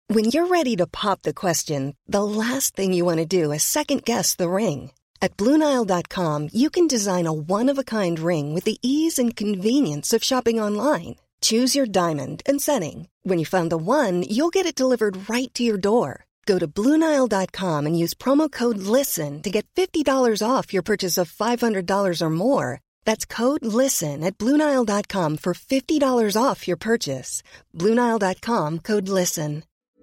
When you're ready to pop the question, the last thing you want to do is second-guess the ring. At BlueNile.com, you can design a one-of-a-kind ring with the ease and convenience of shopping online. Choose your diamond and setting. When you find the one, you'll get it delivered right to your door. Go to BlueNile.com and use promo code LISTEN to get $50 off your purchase of $500 or more. That's code LISTEN at BlueNile.com for $50 off your purchase. BlueNile.com, code LISTEN.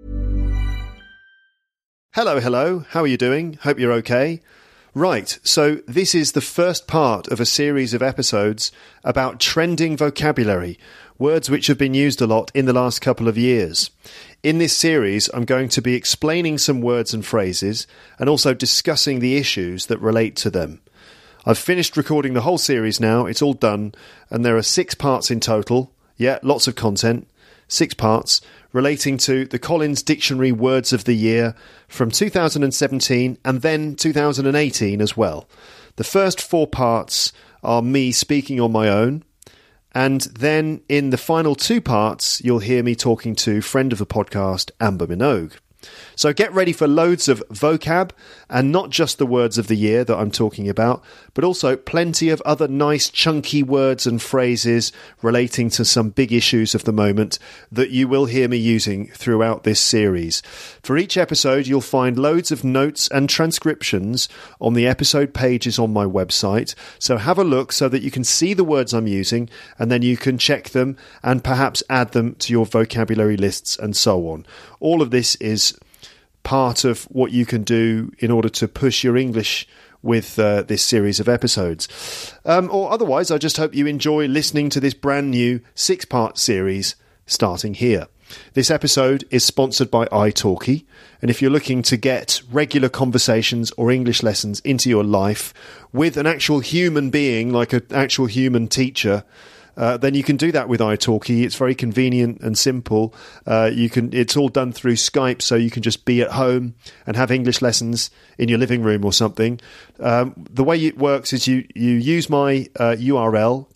Hello. How are you doing? Hope you're okay. Right, so this is the first part of a series of episodes about trending vocabulary, words which have been used a lot in the last couple of years. In this series, I'm going to be explaining some words and phrases and also discussing the issues that relate to them. I've finished recording the whole series now, it's all done, and there are 6 parts in total. Yeah, lots of content. 6 parts relating to the Collins Dictionary Words of the Year from 2017 and then 2018 as well. The first 4 parts are me speaking on my own, and then in the final 2 parts you'll hear me talking to friend of the podcast, Amber Minogue. So get ready for loads of vocab, and not just the words of the year that I'm talking about, but also plenty of other nice chunky words and phrases relating to some big issues of the moment that you will hear me using throughout this series. For each episode, you'll find loads of notes and transcriptions on the episode pages on my website, so have a look so that you can see the words I'm using, and then you can check them and perhaps add them to your vocabulary lists and so on. All of this is part of what you can do in order to push your English with this series of episodes. Or otherwise, I just hope you enjoy listening to this brand new 6-part series starting here. This episode is sponsored by italki, and if you're looking to get regular conversations or English lessons into your life with an actual human being, like an actual human teacher, then you can do that with italki. It's very convenient and simple. It's all done through Skype, so you can just be at home and have English lessons in your living room or something. The way it works is you use my URL,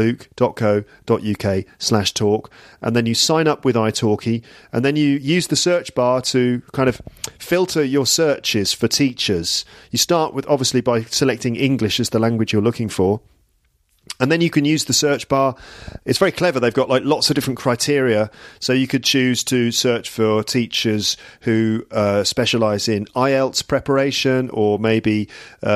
teacherluke.co.uk/talk, and then you sign up with italki, and then you use the search bar to kind of filter your searches for teachers. You start with, obviously, by selecting English as the language you're looking for. And then you can use the search bar. It's very clever. They've got like lots of different criteria. So you could choose to search for teachers who specialize in IELTS preparation, or maybe,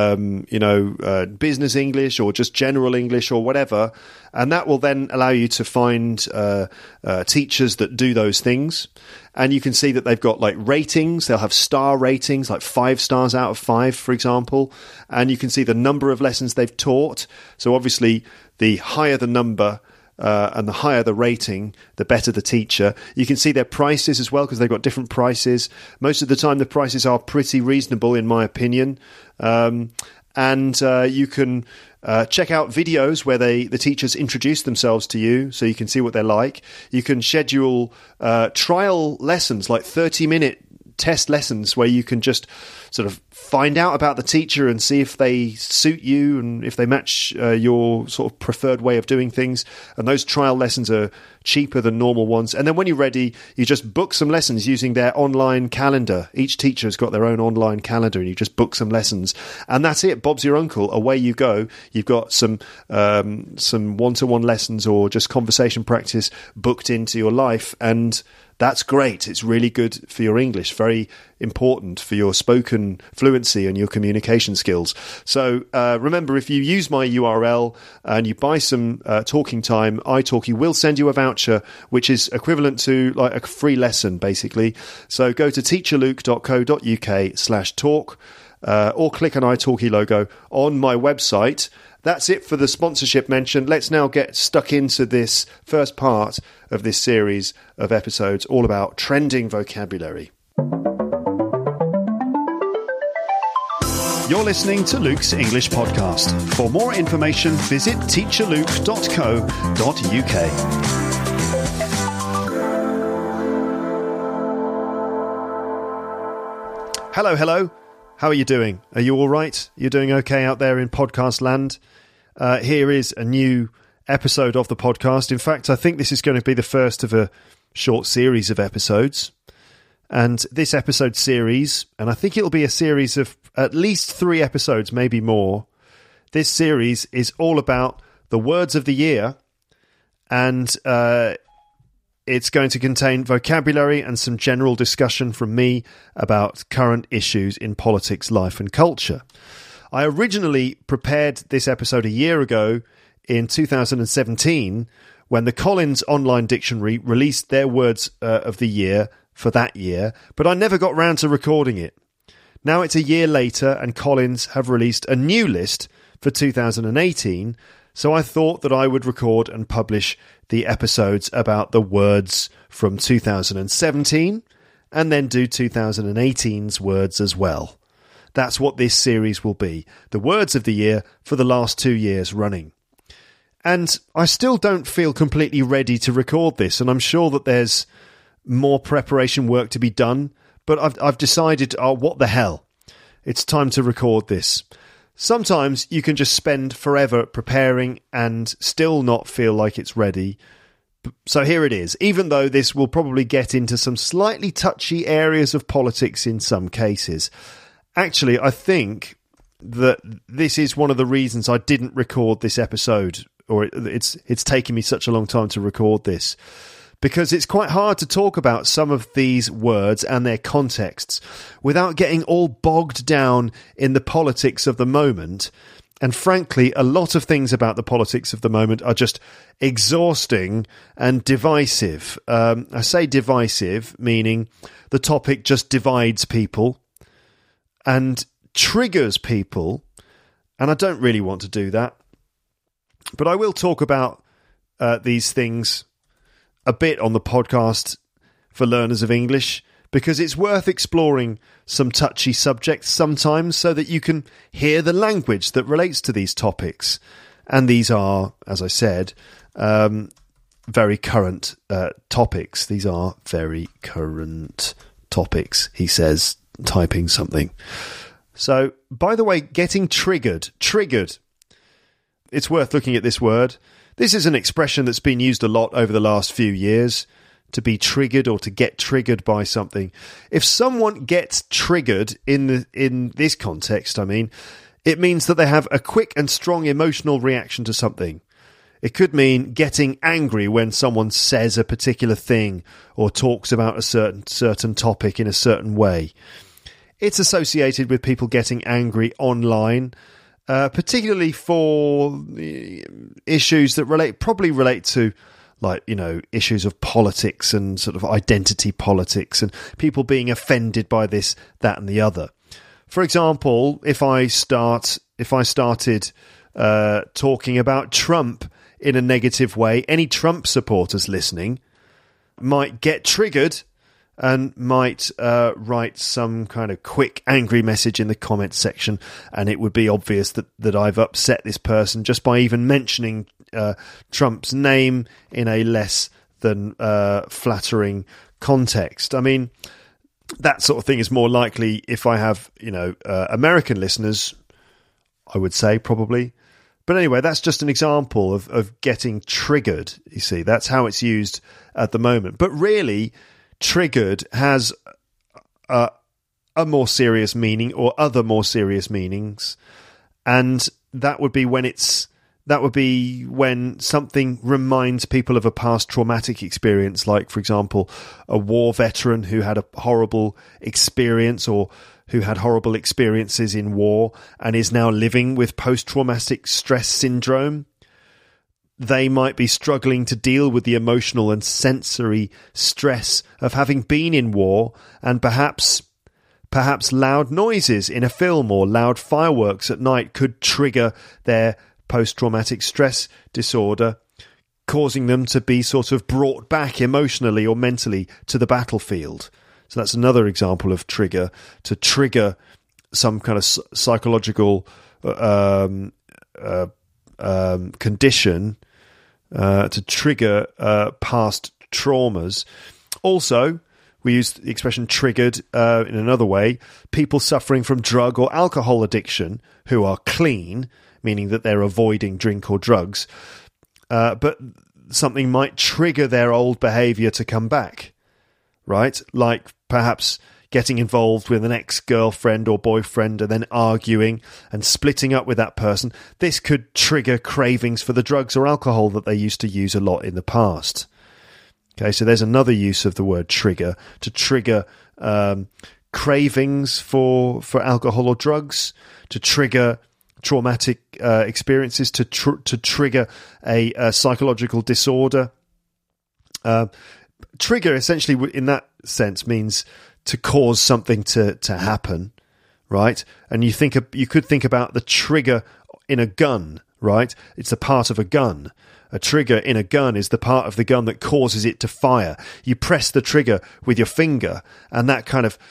business English, or just general English, or whatever. And that will then allow you to find teachers that do those things. And you can see that they've got like ratings. They'll have star ratings, like 5 stars out of 5, for example. And you can see the number of lessons they've taught. So obviously, the higher the number and the higher the rating, the better the teacher. You can see their prices as well, because they've got different prices. Most of the time, the prices are pretty reasonable, in my opinion. And you can check out videos where the teachers introduce themselves to you, so you can see what they're like. You can schedule trial lessons, like 30-minute test lessons, where you can just sort of find out about the teacher and see if they suit you and if they match your sort of preferred way of doing things. And those trial lessons are cheaper than normal ones. And then when you're ready, you just book some lessons using their online calendar. Each teacher has got their own online calendar, and you just book some lessons. And that's it. Bob's your uncle. Away you go. You've got some one-to-one lessons or just conversation practice booked into your life, and that's great. It's really good for your English, very important for your spoken fluency and your communication skills. So remember, if you use my URL and you buy some talking time, italki will send you a voucher, which is equivalent to like a free lesson, basically. So go to teacherluke.co.uk/talk or click on italki logo on my website. That's it for the sponsorship mention. Let's now get stuck into this first part of this series of episodes all about trending vocabulary. You're listening to Luke's English Podcast. For more information, visit teacherluke.co.uk. Hello. How are you doing? Are you all right? You're doing okay out there in podcast land? Here is a new episode of the podcast. In fact, I think this is going to be the first of a short series of episodes. And this episode series, and I think it'll be a series of at least 3 episodes, maybe more. This series is all about the words of the year, and it's going to contain vocabulary and some general discussion from me about current issues in politics, life and culture. I originally prepared this episode a year ago in 2017 when the Collins Online Dictionary released their words of the year for that year, but I never got round to recording it. Now it's a year later and Collins have released a new list for 2018, so I thought that I would record and publish the episodes about the words from 2017 and then do 2018's words as well. That's what this series will be, the words of the year for the last 2 years running. And I still don't feel completely ready to record this, and I'm sure that there's more preparation work to be done, but I've decided, what the hell? It's time to record this. Sometimes you can just spend forever preparing and still not feel like it's ready. So here it is, even though this will probably get into some slightly touchy areas of politics in some cases. Actually, I think that this is one of the reasons I didn't record this episode, or it's taken me such a long time to record this, because it's quite hard to talk about some of these words and their contexts without getting all bogged down in the politics of the moment. And frankly, a lot of things about the politics of the moment are just exhausting and divisive. I say divisive, meaning the topic just divides people and triggers people, and I don't really want to do that. But I will talk about these things a bit on the podcast for learners of English, because it's worth exploring some touchy subjects sometimes so that you can hear the language that relates to these topics. And these are, as I said, very current topics. These are very current topics, he says, typing something. So, by the way, getting triggered. It's worth looking at this word. This is an expression that's been used a lot over the last few years, to be triggered or to get triggered by something. If someone gets triggered in this context, it means that they have a quick and strong emotional reaction to something. It could mean getting angry when someone says a particular thing or talks about a certain topic in a certain way. It's associated with people getting angry online, particularly for issues that probably relate to, like, issues of politics and sort of identity politics and people being offended by this, that and the other. For example, if I started talking about Trump in a negative way, any Trump supporters listening might get triggered and might write some kind of quick angry message in the comments section, and it would be obvious that I've upset this person just by even mentioning Trump's name in a less than flattering context. That sort of thing is more likely if I have, American listeners, I would say, probably. But anyway, that's just an example of getting triggered, you see. That's how it's used at the moment. But really, triggered has a more serious meaning, or other more serious meanings, and that would be when something reminds people of a past traumatic experience, like, for example, a war veteran who had a horrible experience or who had horrible experiences in war and is now living with post-traumatic stress syndrome. They might be struggling to deal with the emotional and sensory stress of having been in war, and perhaps loud noises in a film or loud fireworks at night could trigger their post-traumatic stress disorder, causing them to be sort of brought back emotionally or mentally to the battlefield. So that's another example of trigger, to trigger some kind of psychological condition, to trigger past traumas. Also, we use the expression triggered in another way. People suffering from drug or alcohol addiction who are clean, meaning that they're avoiding drink or drugs, but something might trigger their old behaviour to come back, right? Like, perhaps getting involved with an ex-girlfriend or boyfriend and then arguing and splitting up with that person, this could trigger cravings for the drugs or alcohol that they used to use a lot in the past. Okay, so there's another use of the word trigger, to trigger cravings for alcohol or drugs, to trigger traumatic experiences, to trigger a psychological disorder. Trigger essentially in that sense means to cause something to happen, right? And you could think about the trigger in a gun, right? It's a part of a gun. A trigger in a gun is the part of the gun that causes it to fire. You press the trigger with your finger, and that kind of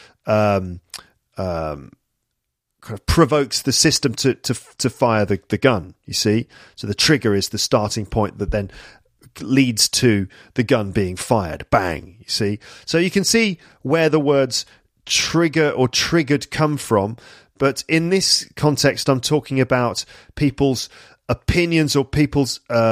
provokes the system to fire the gun. You see, so the trigger is the starting point that then leads to the gun being fired. Bang, you see. So you can see where the words trigger or triggered come from, but in this context I'm talking about people's opinions or people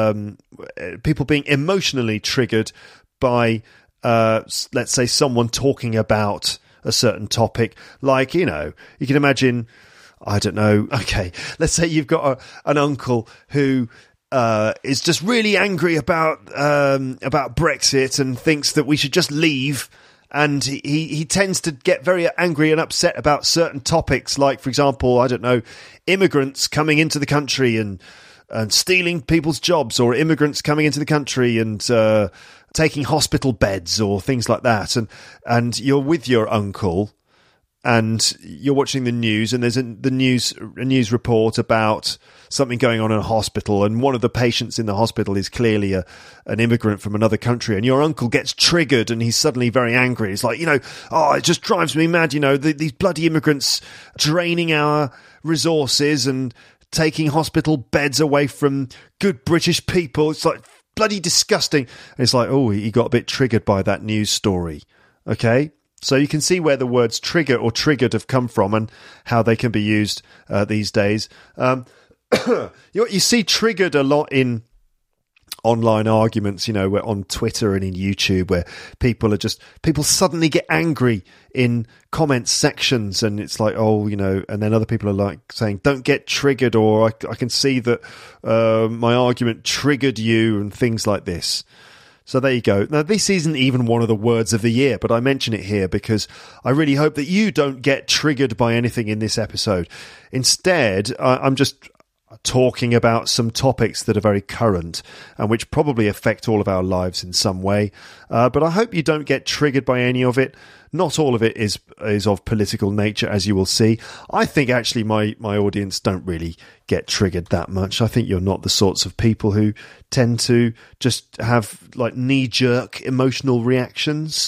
being emotionally triggered by let's say someone talking about a certain topic. Like, you can imagine, I don't know, okay, let's say you've got an uncle who is just really angry about Brexit and thinks that we should just leave, and he tends to get very angry and upset about certain topics, like, for example, I don't know, immigrants coming into the country and stealing people's jobs, or immigrants coming into the country and taking hospital beds or things like that, and you're with your uncle and you're watching the news, and there's a news report about something going on in a hospital, and one of the patients in the hospital is clearly an immigrant from another country, and your uncle gets triggered and he's suddenly very angry. He's like, it just drives me mad, these bloody immigrants draining our resources and taking hospital beds away from good British people. It's like bloody disgusting. And it's like, oh, he got a bit triggered by that news story. Okay? So you can see where the words trigger or triggered have come from and how they can be used these days. You see triggered a lot in online arguments, where on Twitter and in YouTube, where people suddenly get angry in comment sections, and it's like, and then other people are like saying, don't get triggered, or I can see that my argument triggered you, and things like this. So there you go. Now, this isn't even one of the words of the year, but I mention it here because I really hope that you don't get triggered by anything in this episode. Instead, I'm just talking about some topics that are very current and which probably affect all of our lives in some way. But I hope you don't get triggered by any of it. Not all of it is of political nature, as you will see. I think actually my audience don't really get triggered that much. I think you're not the sorts of people who tend to just have like knee-jerk emotional reactions.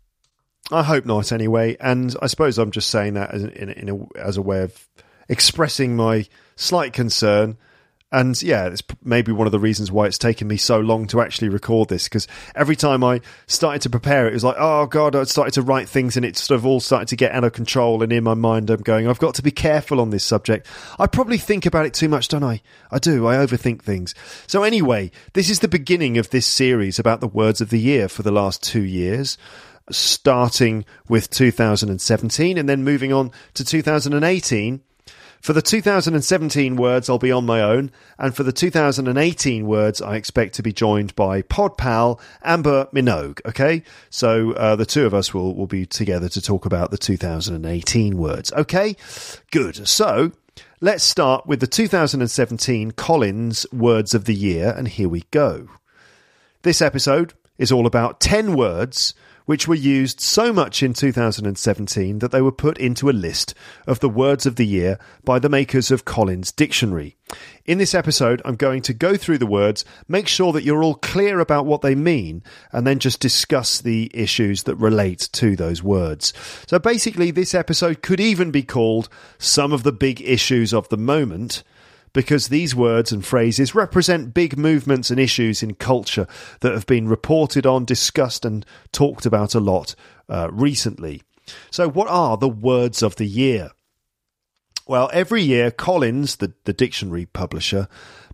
I hope not, anyway. And I suppose I'm just saying that as a way of expressing my slight concern. And yeah, it's maybe one of the reasons why it's taken me so long to actually record this, because every time I started to prepare it was like, oh God, I started to write things and it sort of all started to get out of control. And in my mind, I'm going, I've got to be careful on this subject. I probably think about it too much, don't I? I do. I overthink things. So anyway, this is the beginning of this series about the words of the year for the last 2 years, starting with 2017 and then moving on to 2018. For the 2017 words, I'll be on my own, and for the 2018 words, I expect to be joined by pod pal Amber Minogue, okay? So the two of us will be together to talk about the 2018 words, okay? Good. So let's start with the 2017 Collins Words of the Year, and here we go. This episode is all about 10 words which were used so much in 2017 that they were put into a list of the words of the year by the makers of Collins Dictionary. In this episode, I'm going to go through the words, make sure that you're all clear about what they mean, and then just discuss the issues that relate to those words. So basically, this episode could even be called Some of the Big Issues of the Moment, because these words and phrases represent big movements and issues in culture that have been reported on, discussed and talked about a lot recently. So what are the words of the year? Well, every year Collins, the dictionary publisher,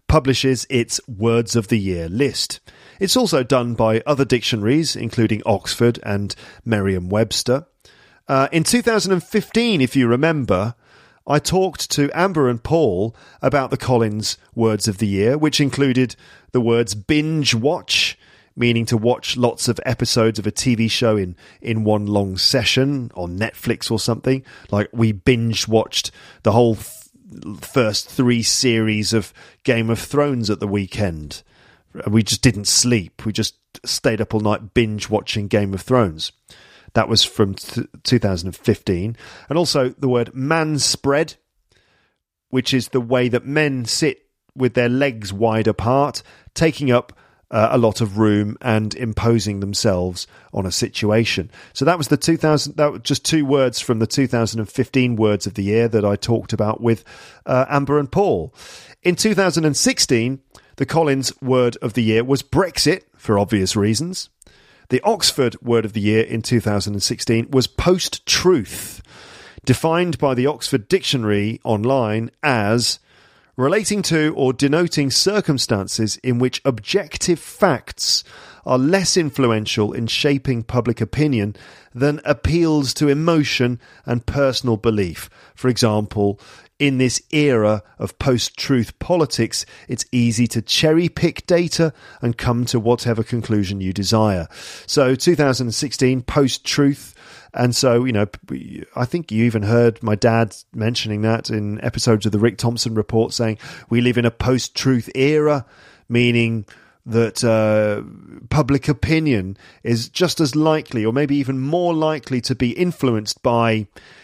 publishes its Words of the Year list. It's also done by other dictionaries, including Oxford and Merriam-Webster. In 2015, if you remember, I talked to Amber and Paul about the Collins Words of the Year, which included the words binge watch, meaning to watch lots of episodes of a TV show in one long session on Netflix or something. Like we binge watched the whole first 3 series of Game of Thrones at the weekend. We just didn't sleep. We just stayed up all night binge watching Game of Thrones. That was from 2015. And also the word manspread, which is the way that men sit with their legs wide apart, taking up a lot of room and imposing themselves on a situation. So that was that was just 2 words from the 2015 Words of the Year that I talked about with Amber and Paul. In 2016, the Collins Word of the Year was Brexit, for obvious reasons. The Oxford Word of the Year in 2016 was post-truth, defined by the Oxford Dictionary online as relating to or denoting circumstances in which objective facts are less influential in shaping public opinion than appeals to emotion and personal belief. For example, in this era of post-truth politics, it's easy to cherry-pick data and come to whatever conclusion you desire. So 2016, post-truth. And so, you know, I think you even heard my dad mentioning that in episodes of the Rick Thompson Report, saying we live in a post-truth era, meaning that public opinion is just as likely, or maybe even more likely, to be influenced by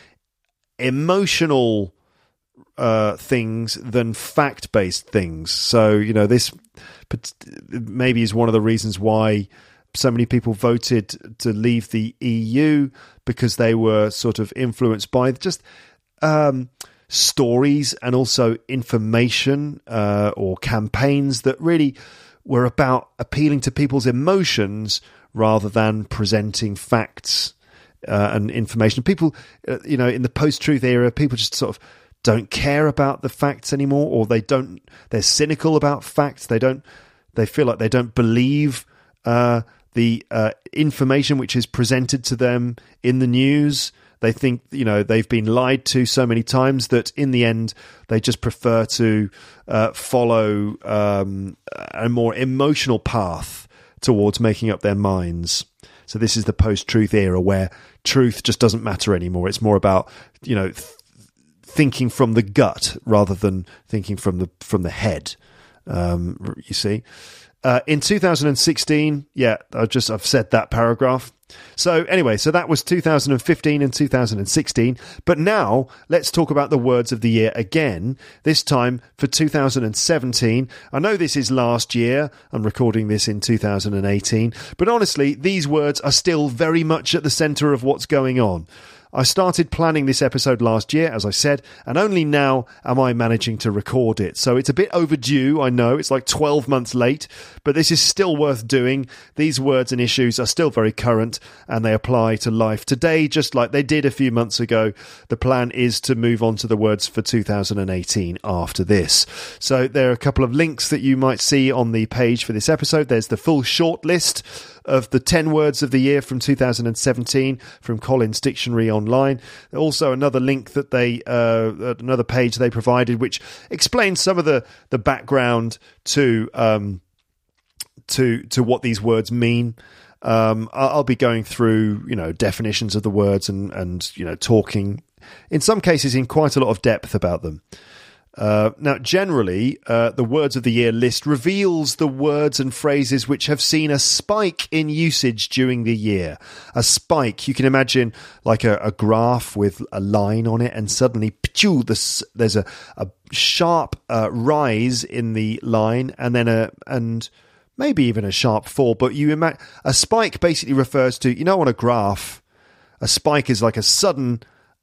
emotional things than fact-based things. So, you know, this maybe is one of the reasons why so many people voted to leave the EU, because they were sort of influenced by just stories and also information or campaigns that really were about appealing to people's emotions rather than presenting facts and information. People, you know, in the post-truth era, people just sort of don't care about the facts anymore, or they're cynical about facts. They feel like they don't believe the information which is presented to them in the news. They think, you know, they've been lied to so many times that in the end they just prefer to follow a more emotional path towards making up their minds. So this is the post-truth era where truth just doesn't matter anymore. It's more about, you know, thinking from the gut rather than thinking from the head. You see. In 2016, I've said that paragraph. So anyway, so that was 2015 and 2016. But now let's talk about the Words of the Year again, this time for 2017. I know this is last year. I'm recording this in 2018. But honestly, these words are still very much at the centre of what's going on. I started planning this episode last year, as I said, and only now am I managing to record it. So it's a bit overdue, I know. It's like 12 months late, but this is still worth doing. These words and issues are still very current, and they apply to life today, just like they did a few months ago. The plan is to move on to the words for 2018 after this. So there are a couple of links that you might see on the page for this episode. There's the full short list of the 10 Words of the Year from 2017 from Collins Dictionary online. Also another link that another page they provided which explains some of the background to what these words mean. I'll be going through, you know, definitions of the words and you know, talking in some cases in quite a lot of depth about them. Now, generally, the Words of the Year list reveals the words and phrases which have seen a spike in usage during the year. A spike, you can imagine like a graph with a line on it, and suddenly there's a sharp rise in the line, and then and maybe even a sharp fall. But you imagine a spike basically refers to, you know, on a graph, a spike is like a sudden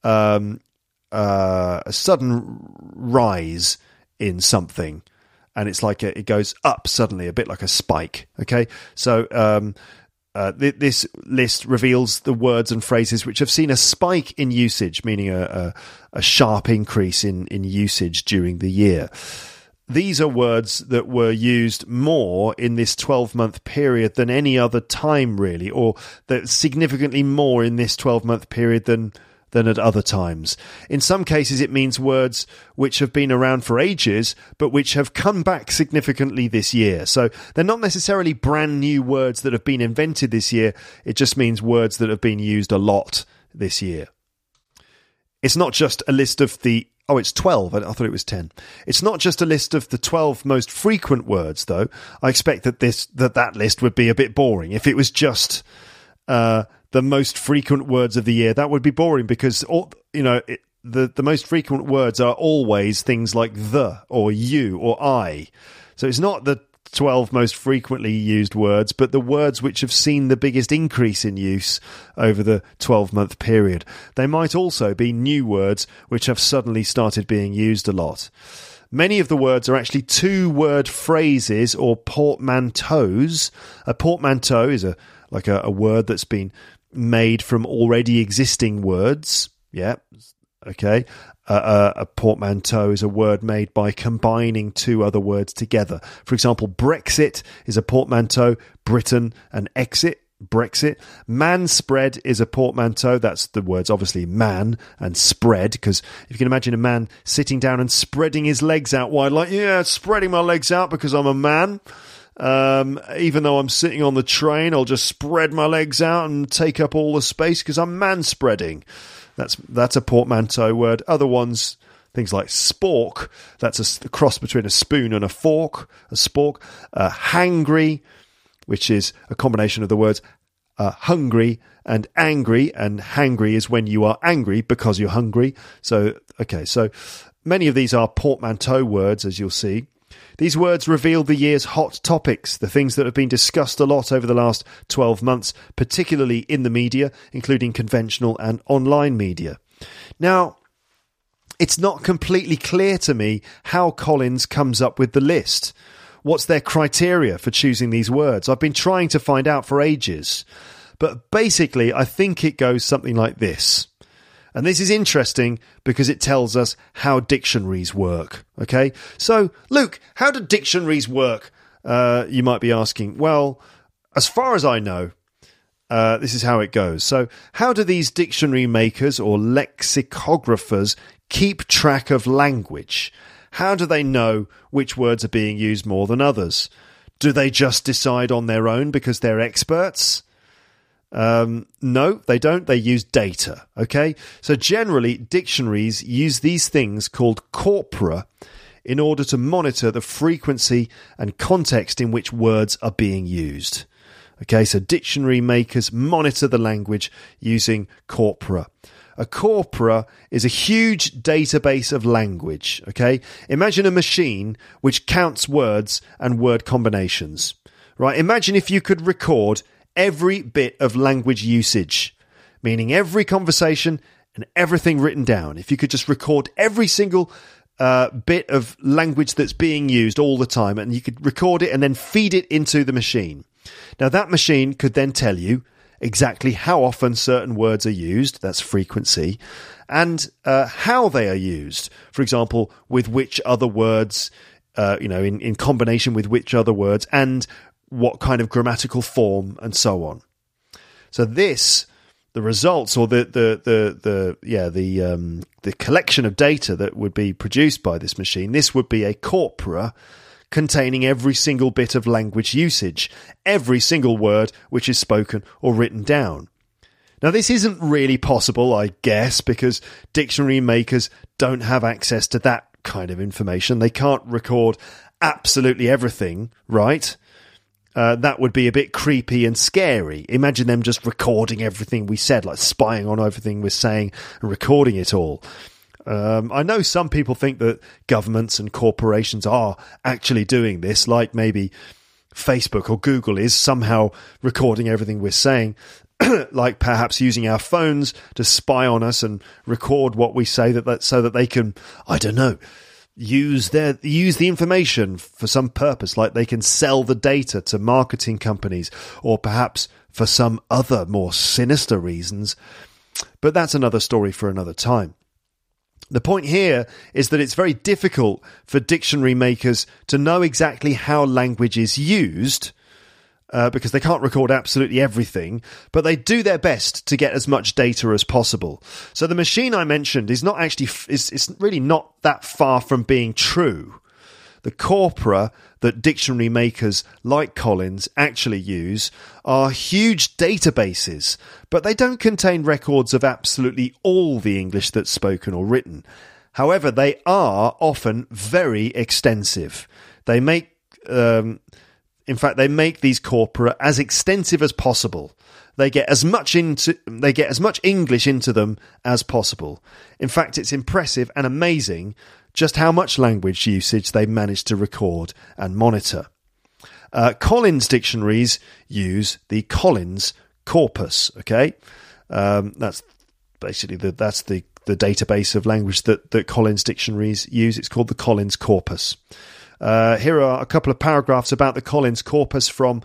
rise in something, and it's like it goes up suddenly, a bit like a spike. Okay, so this list reveals the words and phrases which have seen a spike in usage, meaning a sharp increase in usage during the year. these are words that were used more in this 12-month period than any other time, really, or that significantly more in this 12-month period than at other times. In some cases, it means words which have been around for ages, but which have come back significantly this year. So they're not necessarily brand new words that have been invented this year. It just means words that have been used a lot this year. It's not just a list of the... Oh, it's 12. I thought it was 10. It's not just a list of the 12 most frequent words, though. I expect that that list would be a bit boring. If it was just the most frequent words of the year, that would be boring because, the most frequent words are always things like the or you or I. So it's not the 12 most frequently used words, but the words which have seen the biggest increase in use over the 12-month period. They might also be new words which have suddenly started being used a lot. Many of the words are actually two-word phrases or portmanteaus. A portmanteau is a word that's been made from already existing words. Yeah, okay. A portmanteau is a word made by combining two other words together. For example, Brexit is a portmanteau, Britain and exit, Brexit. Man spread is a portmanteau. That's the words, obviously, man and spread, because if you can imagine a man sitting down and spreading his legs out wide, like, yeah, spreading my legs out because I'm a man. Even though I'm sitting on the train, I'll just spread my legs out and take up all the space because I'm man spreading. That's a portmanteau word. Other ones, things like spork, that's a cross between a spoon and a fork, a spork. Hangry, which is a combination of the words hungry and angry, and hangry is when you are angry because you're hungry. So many of these are portmanteau words, as you'll see. These words reveal the year's hot topics, the things that have been discussed a lot over the last 12 months, particularly in the media, including conventional and online media. Now, it's not completely clear to me how Collins comes up with the list. What's their criteria for choosing these words? I've been trying to find out for ages. But basically, I think it goes something like this. And this is interesting because it tells us how dictionaries work. Okay, so Luke, how do dictionaries work? You might be asking. Well, as far as I know, this is how it goes. So how do these dictionary makers or lexicographers keep track of language? How do they know which words are being used more than others? Do they just decide on their own because they're experts? No, they don't. They use data. Okay. So generally, dictionaries use these things called corpora in order to monitor the frequency and context in which words are being used. Okay. So dictionary makers monitor the language using corpora. A corpora is a huge database of language. Okay. Imagine a machine which counts words and word combinations. Right. Imagine if you could record every bit of language usage, meaning every conversation and everything written down. If you could just record every single bit of language that's being used all the time, and you could record it and then feed it into the machine. Now, that machine could then tell you exactly how often certain words are used, that's frequency, and how they are used. For example, with which other words, in combination with which other words, and what kind of grammatical form, and so on. So the results, or the collection of data that would be produced by this machine, this would be a corpora containing every single bit of language usage, every single word which is spoken or written down. Now, this isn't really possible, I guess, because dictionary makers don't have access to that kind of information. They can't record absolutely everything, right? That would be a bit creepy and scary. Imagine them just recording everything we said, like spying on everything we're saying and recording it all. I know some people think that governments and corporations are actually doing this, like maybe Facebook or Google is somehow recording everything we're saying, like perhaps using our phones to spy on us and record what we say so that they can, I don't know, use the information for some purpose, like they can sell the data to marketing companies, or perhaps for some other more sinister reasons. But that's another story for another time. The point here is that it's very difficult for dictionary makers to know exactly how language is used, because they can't record absolutely everything, but they do their best to get as much data as possible. So the machine I mentioned is not actually is really not that far from being true. The corpora that dictionary makers like Collins actually use are huge databases, but they don't contain records of absolutely all the English that's spoken or written. However, they are often very extensive. They make these corpora as extensive as possible. They get as much English into them as possible. In fact, it's impressive and amazing just how much language usage they manage to record and monitor. Collins dictionaries use the Collins corpus. Okay, that's basically the database of language that Collins dictionaries use. It's called the Collins corpus. Here are a couple of paragraphs about the Collins corpus from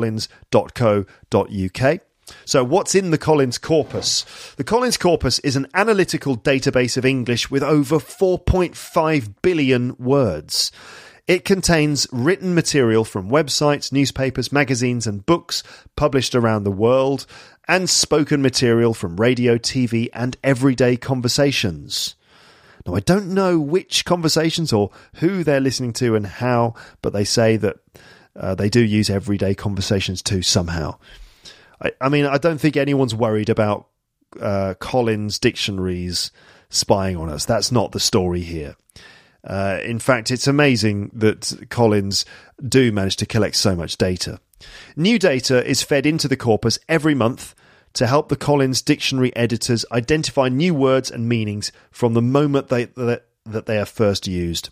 collins.co.uk. So what's in the Collins corpus? The Collins corpus is an analytical database of English with over 4.5 billion words. It contains written material from websites, newspapers, magazines and books published around the world, and spoken material from radio, TV and everyday conversations. Now, I don't know which conversations or who they're listening to and how, but they say that they do use everyday conversations too somehow. I mean, I don't think anyone's worried about Collins dictionaries spying on us. That's not the story here. In fact, it's amazing that Collins do manage to collect so much data. New data is fed into the corpus every month to help the Collins dictionary editors identify new words and meanings from the moment that they are first used.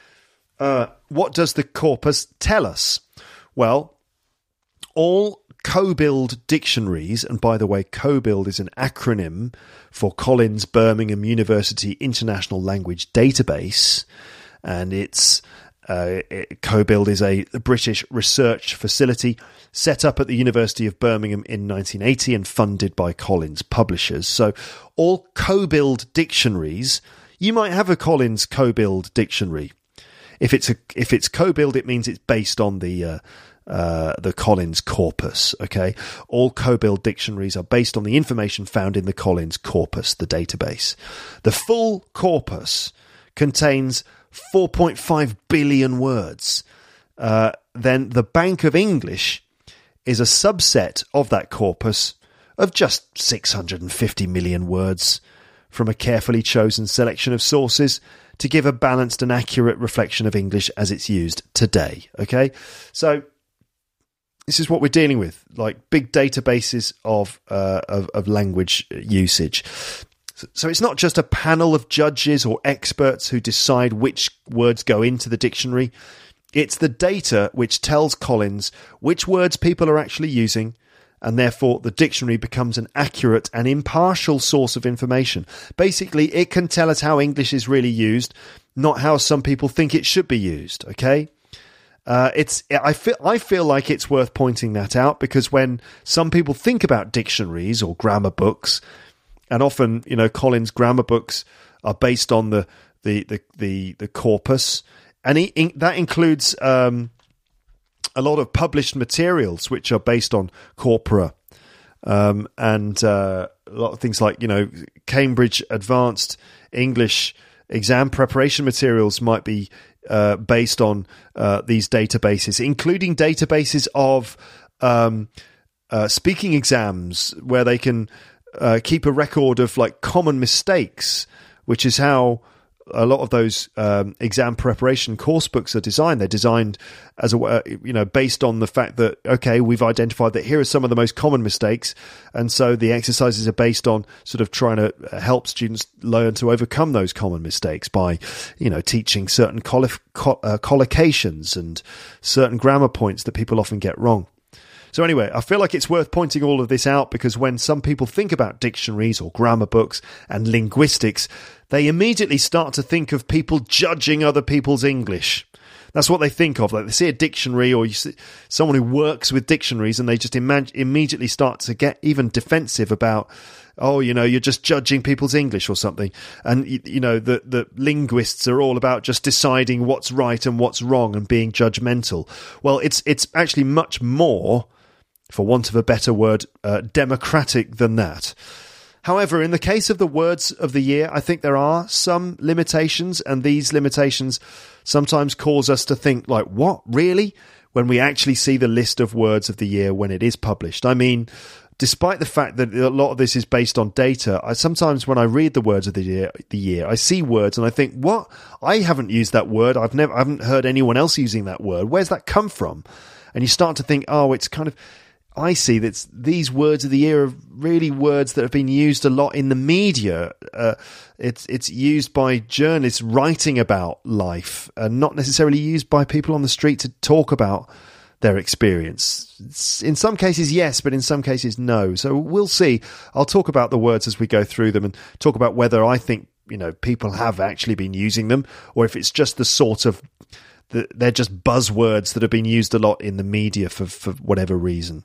What does the corpus tell us? Well, all COBILD dictionaries, and by the way, COBILD is an acronym for Collins Birmingham University International Language Database, and COBILD is a British research facility set up at the University of Birmingham in 1980 and funded by Collins publishers. So all COBILD dictionaries, you might have a Collins COBILD dictionary. If it's COBILD, it means it's based on the Collins corpus. Okay, all COBILD dictionaries are based on the information found in the Collins corpus, the database. The full corpus contains 4.5 billion words. Then the Bank of English is a subset of that corpus of just 650 million words from a carefully chosen selection of sources to give a balanced and accurate reflection of English as it's used today. Okay, so this is what we're dealing with, like big databases of language usage. So it's not just a panel of judges or experts who decide which words go into the dictionary. It's the data which tells Collins which words people are actually using, and therefore the dictionary becomes an accurate and impartial source of information. Basically, it can tell us how English is really used, not how some people think it should be used. Okay. I feel like it's worth pointing that out, because when some people think about dictionaries or grammar books, and often, Collins grammar books are based on the corpus, and that includes a lot of published materials which are based on corpora, and a lot of things like Cambridge Advanced English exam preparation materials might be based on these databases, including databases of speaking exams where they can keep a record of like common mistakes, which is how a lot of those exam preparation course books are designed. They're designed as based on the fact that, okay, we've identified that here are some of the most common mistakes, and so the exercises are based on sort of trying to help students learn to overcome those common mistakes by, teaching certain collocations and certain grammar points that people often get wrong. So anyway, I feel like it's worth pointing all of this out, because when some people think about dictionaries or grammar books and linguistics, they immediately start to think of people judging other people's English. That's what they think of. Like they see a dictionary, or you see someone who works with dictionaries, and they just immediately start to get even defensive about, oh, you're just judging people's English or something. And, the linguists are all about just deciding what's right and what's wrong and being judgmental. Well, it's actually much more, for want of a better word, democratic than that. However, in the case of the words of the year, I think there are some limitations, and these limitations sometimes cause us to think, like, what, really? When we actually see the list of words of the year when it is published. I mean, despite the fact that a lot of this is based on data, sometimes when I read the words of the year, I see words and I think, what? I haven't used that word. I haven't heard anyone else using that word. Where's that come from? And you start to think, oh, it's kind of, I see that these words of the year are really words that have been used a lot in the media. It's used by journalists writing about life, and not necessarily used by people on the street to talk about their experience. In some cases, yes, but in some cases, no. So we'll see. I'll talk about the words as we go through them and talk about whether I think, people have actually been using them, or if it's just the sort of, they're just buzzwords that have been used a lot in the media for whatever reason.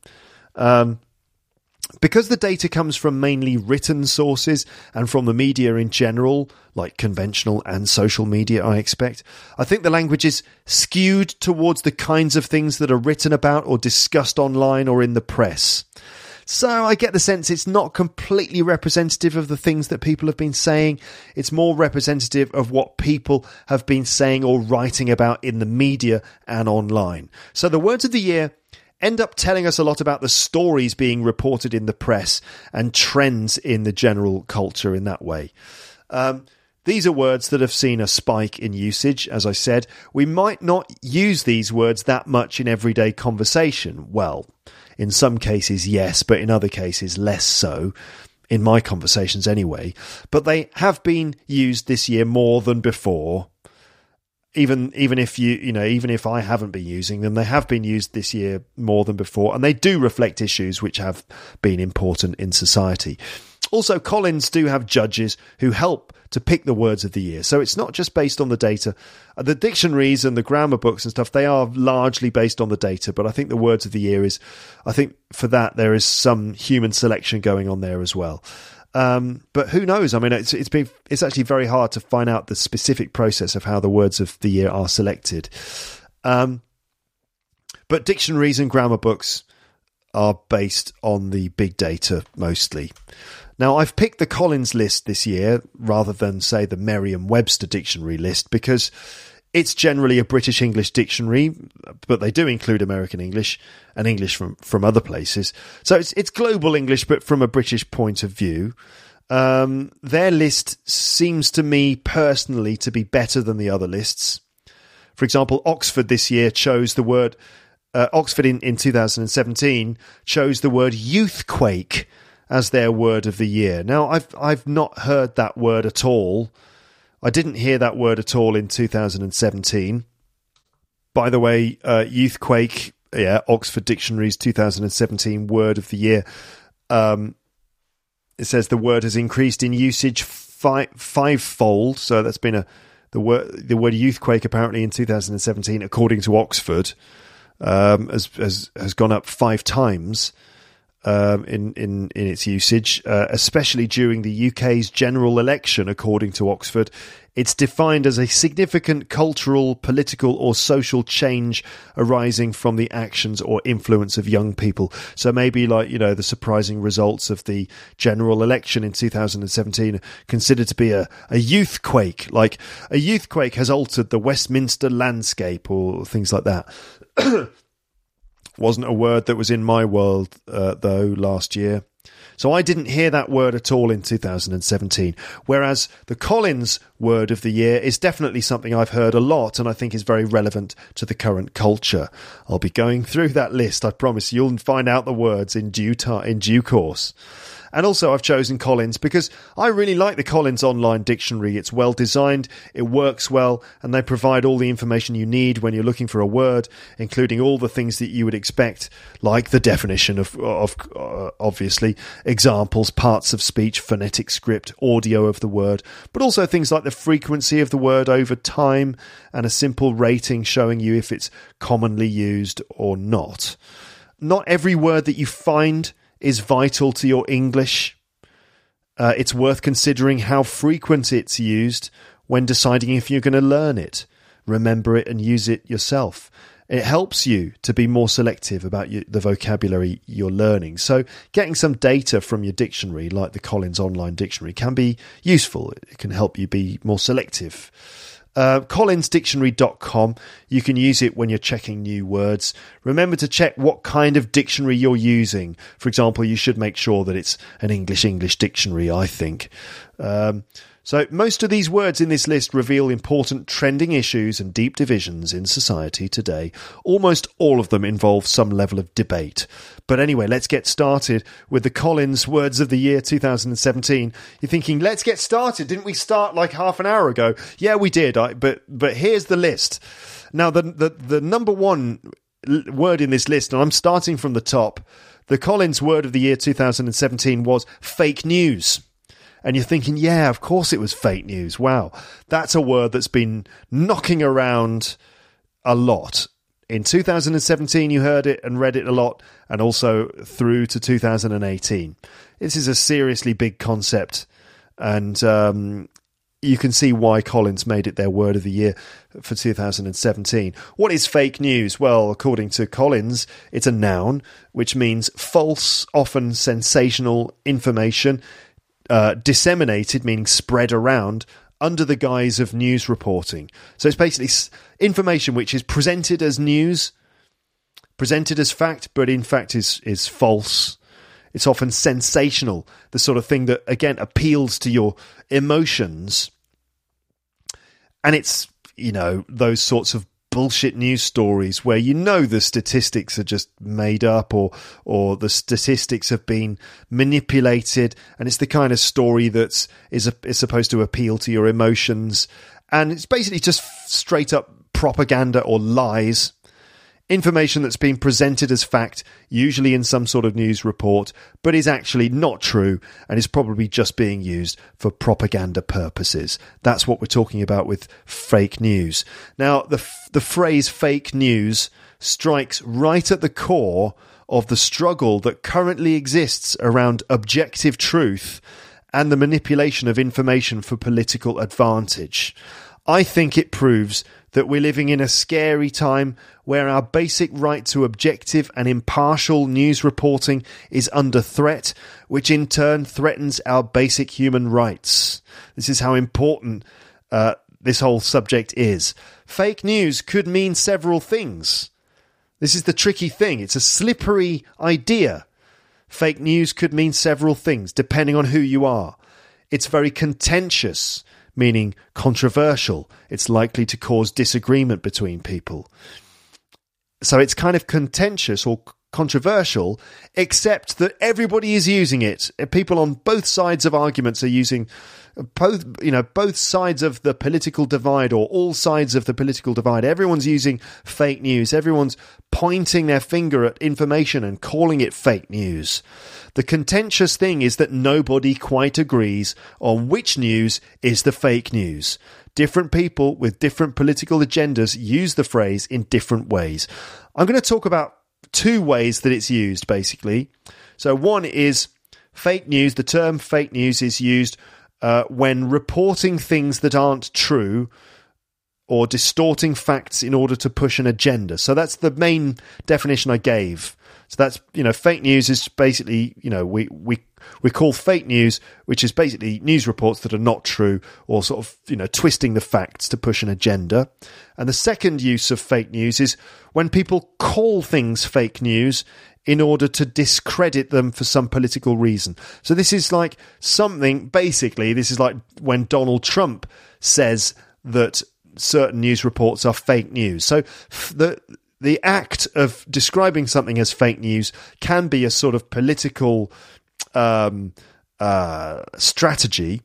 Because the data comes from mainly written sources and from the media in general, like conventional and social media, I expect, I think the language is skewed towards the kinds of things that are written about or discussed online or in the press. So I get the sense it's not completely representative of the things that people have been saying. It's more representative of what people have been saying or writing about in the media and online. So the words of the year end up telling us a lot about the stories being reported in the press and trends in the general culture in that way. These are words that have seen a spike in usage, as I said. We might not use these words that much in everyday conversation. Well, in some cases, yes, but in other cases, less so. In my conversations anyway. But they have been used this year more than before. Even if I haven't been using them, they have been used this year more than before, and they do reflect issues which have been important in society. Also, Collins do have judges who help to pick the words of the year, so it's not just based on the data. The dictionaries and the grammar books and stuff, they are largely based on the data, but I think the words of the year I think for that there is some human selection going on there as well. But who knows? I mean, it's actually very hard to find out the specific process of how the words of the year are selected. But dictionaries and grammar books are based on the big data mostly. Now, I've picked the Collins list this year rather than, say, the Merriam-Webster dictionary list because it's generally a British English dictionary, but they do include American English and English from other places. So it's global English, but from a British point of view. Their list seems to me personally to be better than the other lists. For example, Oxford this year chose the word... Oxford in 2017 chose the word youthquake as their word of the year. Now, I've not heard that word at all. I didn't hear that word at all in 2017. By the way, youthquake, Oxford Dictionary's 2017 word of the year. It says the word has increased in usage fivefold. So that's been the word youthquake apparently in 2017, according to Oxford, has gone up 5 times. In its usage, especially during the UK's general election, according to Oxford. It's defined as a significant cultural, political or social change arising from the actions or influence of young people. So maybe the surprising results of the general election in 2017 are considered to be a youthquake. Like a youthquake has altered the Westminster landscape or things like that. Wasn't a word that was in my world, though, last year. So I didn't hear that word at all in 2017. Whereas the Collins word of the year is definitely something I've heard a lot and I think is very relevant to the current culture. I'll be going through that list. I promise you'll find out the words in due course. And also I've chosen Collins because I really like the Collins Online Dictionary. It's well designed, it works well, and they provide all the information you need when you're looking for a word, including all the things that you would expect, like the definition of obviously, examples, parts of speech, phonetic script, audio of the word, but also things like the frequency of the word over time and a simple rating showing you if it's commonly used or not. Not every word that you find is vital to your English. It's worth considering how frequent it's used when deciding if you're going to learn it, remember it and use it yourself. It helps you to be more selective about the vocabulary you're learning. So getting some data from your dictionary, like the Collins Online Dictionary, can be useful. It can help you be more selective. collinsdictionary.com. You can use it when you're checking new words. Remember to check what kind of dictionary you're using. For example, you should make sure that it's an English dictionary, I think. So most of these words in this list reveal important trending issues and deep divisions in society today. Almost all of them involve some level of debate. But anyway, let's get started with the Collins Words of the Year 2017. You're thinking, let's get started. Didn't we start like half an hour ago? Yeah, we did. But here's the list. Now, the number one word in this list, and I'm starting from the top, the Collins Word of the Year 2017 was fake news. And you're thinking, yeah, of course it was fake news. Wow, that's a word that's been knocking around a lot. In 2017, you heard it and read it a lot, and also through to 2018. This is a seriously big concept, and you can see why Collins made it their Word of the Year for 2017. What is fake news? Well, according to Collins, it's a noun, which means false, often sensational information, disseminated, meaning spread around, under the guise of news reporting. So it's basically information which is presented as news, presented as fact, but in fact is false. It's often sensational, the sort of thing that, again, appeals to your emotions. And it's, those sorts of bullshit news stories where the statistics are just made up or the statistics have been manipulated, and it's the kind of story that is supposed to appeal to your emotions, and it's basically just straight up propaganda or lies. Information that's been presented as fact, usually in some sort of news report, but is actually not true and is probably just being used for propaganda purposes. That's what we're talking about with fake news. Now, the phrase fake news strikes right at the core of the struggle that currently exists around objective truth and the manipulation of information for political advantage. I think it proves that we're living in a scary time where our basic right to objective and impartial news reporting is under threat, which in turn threatens our basic human rights. This is how important this whole subject is. Fake news could mean several things. This is the tricky thing. It's a slippery idea. Fake news could mean several things, depending on who you are. It's very contentious, meaning controversial. It's likely to cause disagreement between people. So it's kind of contentious or controversial, except that everybody is using it. People on both sides of arguments are using both sides of the political divide, or all sides of the political divide. Everyone's using fake news. Everyone's pointing their finger at information and calling it fake news. The contentious thing is that nobody quite agrees on which news is the fake news. Different people with different political agendas use the phrase in different ways. I'm going to talk about two ways that it's used, basically. So one is fake news. The term fake news is used when reporting things that aren't true or distorting facts in order to push an agenda. So that's the main definition I gave. So that's, fake news is basically, we call fake news, which is basically news reports that are not true or sort of, twisting the facts to push an agenda. And the second use of fake news is when people call things fake news in order to discredit them for some political reason. So this is like this is like when Donald Trump says that certain news reports are fake news. So the act of describing something as fake news can be a sort of political strategy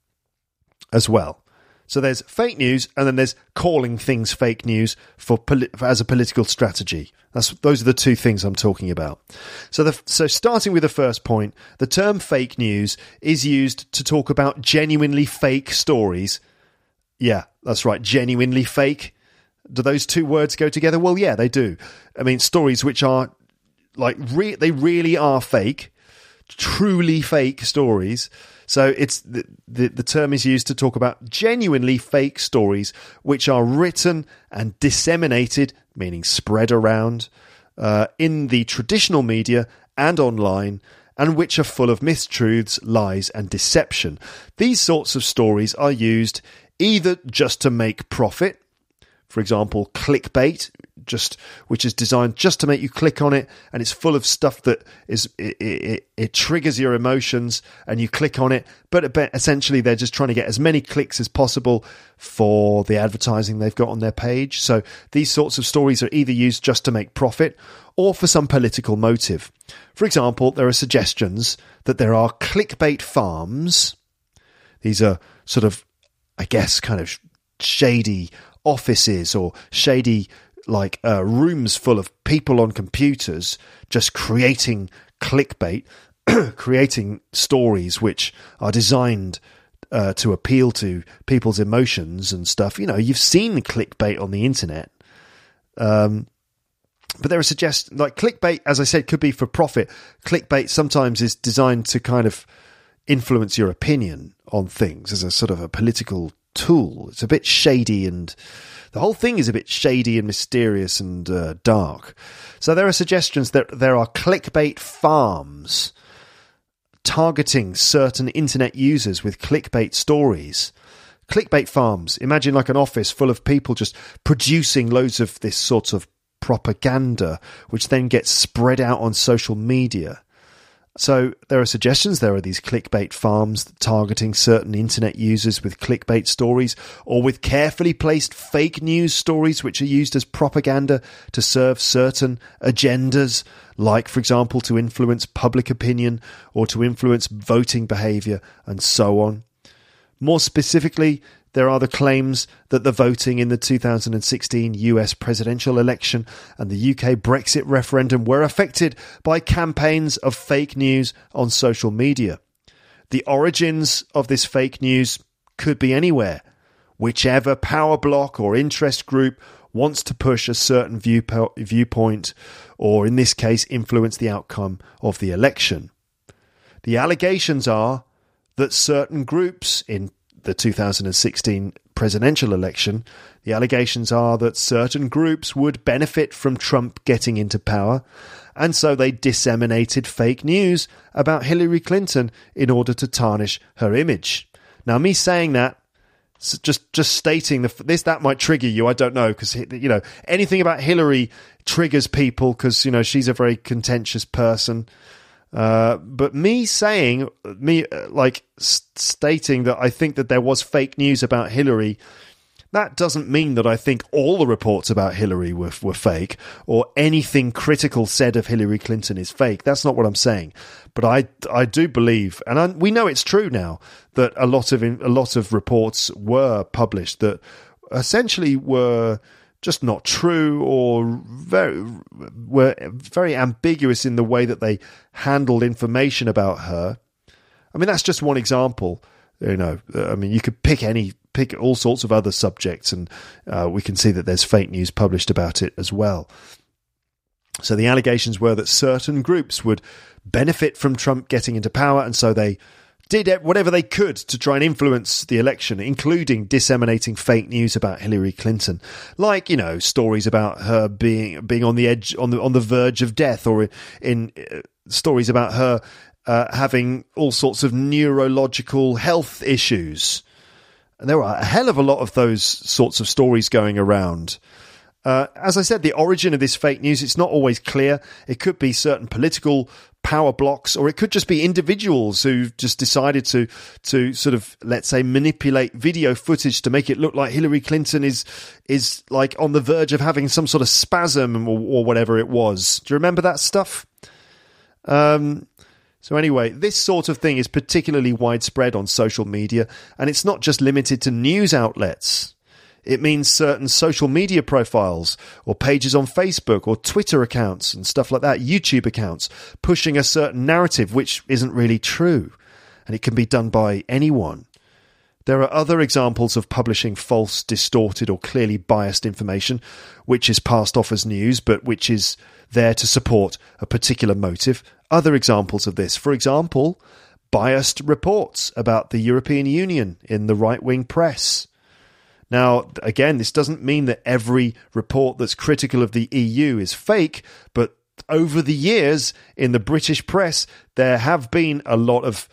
as well. So there's fake news, and then there's calling things fake news as a political strategy. Those are the two things I'm talking about. So starting with the first point, the term fake news is used to talk about genuinely fake stories. Yeah, that's right, genuinely fake. Do those two words go together? Well, yeah, they do. I mean, stories which are like they really are fake, truly fake stories. So it's the term is used to talk about genuinely fake stories which are written and disseminated, meaning spread around, in the traditional media and online, and which are full of mistruths, lies and deception. These sorts of stories are used either just to make profit, for example, clickbait, which is designed just to make you click on it, and it's full of stuff that it triggers your emotions, and you click on it. But essentially, they're just trying to get as many clicks as possible for the advertising they've got on their page. So these sorts of stories are either used just to make profit or for some political motive. For example, there are suggestions that there are clickbait farms. These are sort of, I guess, kind of shady offices or shady rooms full of people on computers just creating clickbait, creating stories which are designed to appeal to people's emotions and stuff. You know, you've seen clickbait on the internet. But there are suggestions, like clickbait, as I said, could be for profit. Clickbait sometimes is designed to kind of influence your opinion on things as a sort of a political tool. It's a bit shady, and the whole thing is a bit shady and mysterious and dark. So there are suggestions that there are clickbait farms targeting certain internet users with clickbait stories. Clickbait farms, imagine like an office full of people just producing loads of this sort of propaganda, which then gets spread out on social media. So there are suggestions. There are these clickbait farms targeting certain internet users with clickbait stories, or with carefully placed fake news stories which are used as propaganda to serve certain agendas, like, for example, to influence public opinion or to influence voting behaviour and so on. More specifically, there are the claims that the voting in the 2016 US presidential election and the UK Brexit referendum were affected by campaigns of fake news on social media. The origins of this fake news could be anywhere. Whichever power block or interest group wants to push a certain viewpoint, or in this case, influence the outcome of the election. The allegations are that certain groups in the 2016 presidential election, the allegations are that certain groups would benefit from Trump getting into power, and so they disseminated fake news about Hillary Clinton in order to tarnish her image. Now, me saying that, just stating that might trigger you. I don't know, because anything about Hillary triggers people because she's a very contentious person. But me stating that I think that there was fake news about Hillary, that doesn't mean that I think all the reports about Hillary were fake, or anything critical said of Hillary Clinton is fake. That's not what I'm saying. But I do believe, and we know it's true now, that a lot of reports were published that essentially were just not true, or were very ambiguous in the way that they handled information about her. I mean, that's just one example. I mean, you could pick all sorts of other subjects, and we can see that there's fake news published about it as well. So the allegations were that certain groups would benefit from Trump getting into power, and so they did whatever they could to try and influence the election, including disseminating fake news about Hillary Clinton, like stories about her being on the edge, on the verge of death, or in stories about her having all sorts of neurological health issues. And there are a hell of a lot of those sorts of stories going around. As I said, the origin of this fake news, it's not always clear. It could be certain political power blocks, or it could just be individuals who just decided to sort of, let's say, manipulate video footage to make it look like Hillary Clinton is like on the verge of having some sort of spasm or whatever it was. Do you remember that stuff? So anyway, this sort of thing is particularly widespread on social media, and it's not just limited to news outlets. It means certain social media profiles or pages on Facebook or Twitter accounts and stuff like that, YouTube accounts, pushing a certain narrative which isn't really true. And it can be done by anyone. There are other examples of publishing false, distorted or clearly biased information, which is passed off as news, but which is there to support a particular motive. Other examples of this, for example, biased reports about the European Union in the right-wing press. Now, again, this doesn't mean that every report that's critical of the EU is fake, but over the years in the British press, there have been a lot of,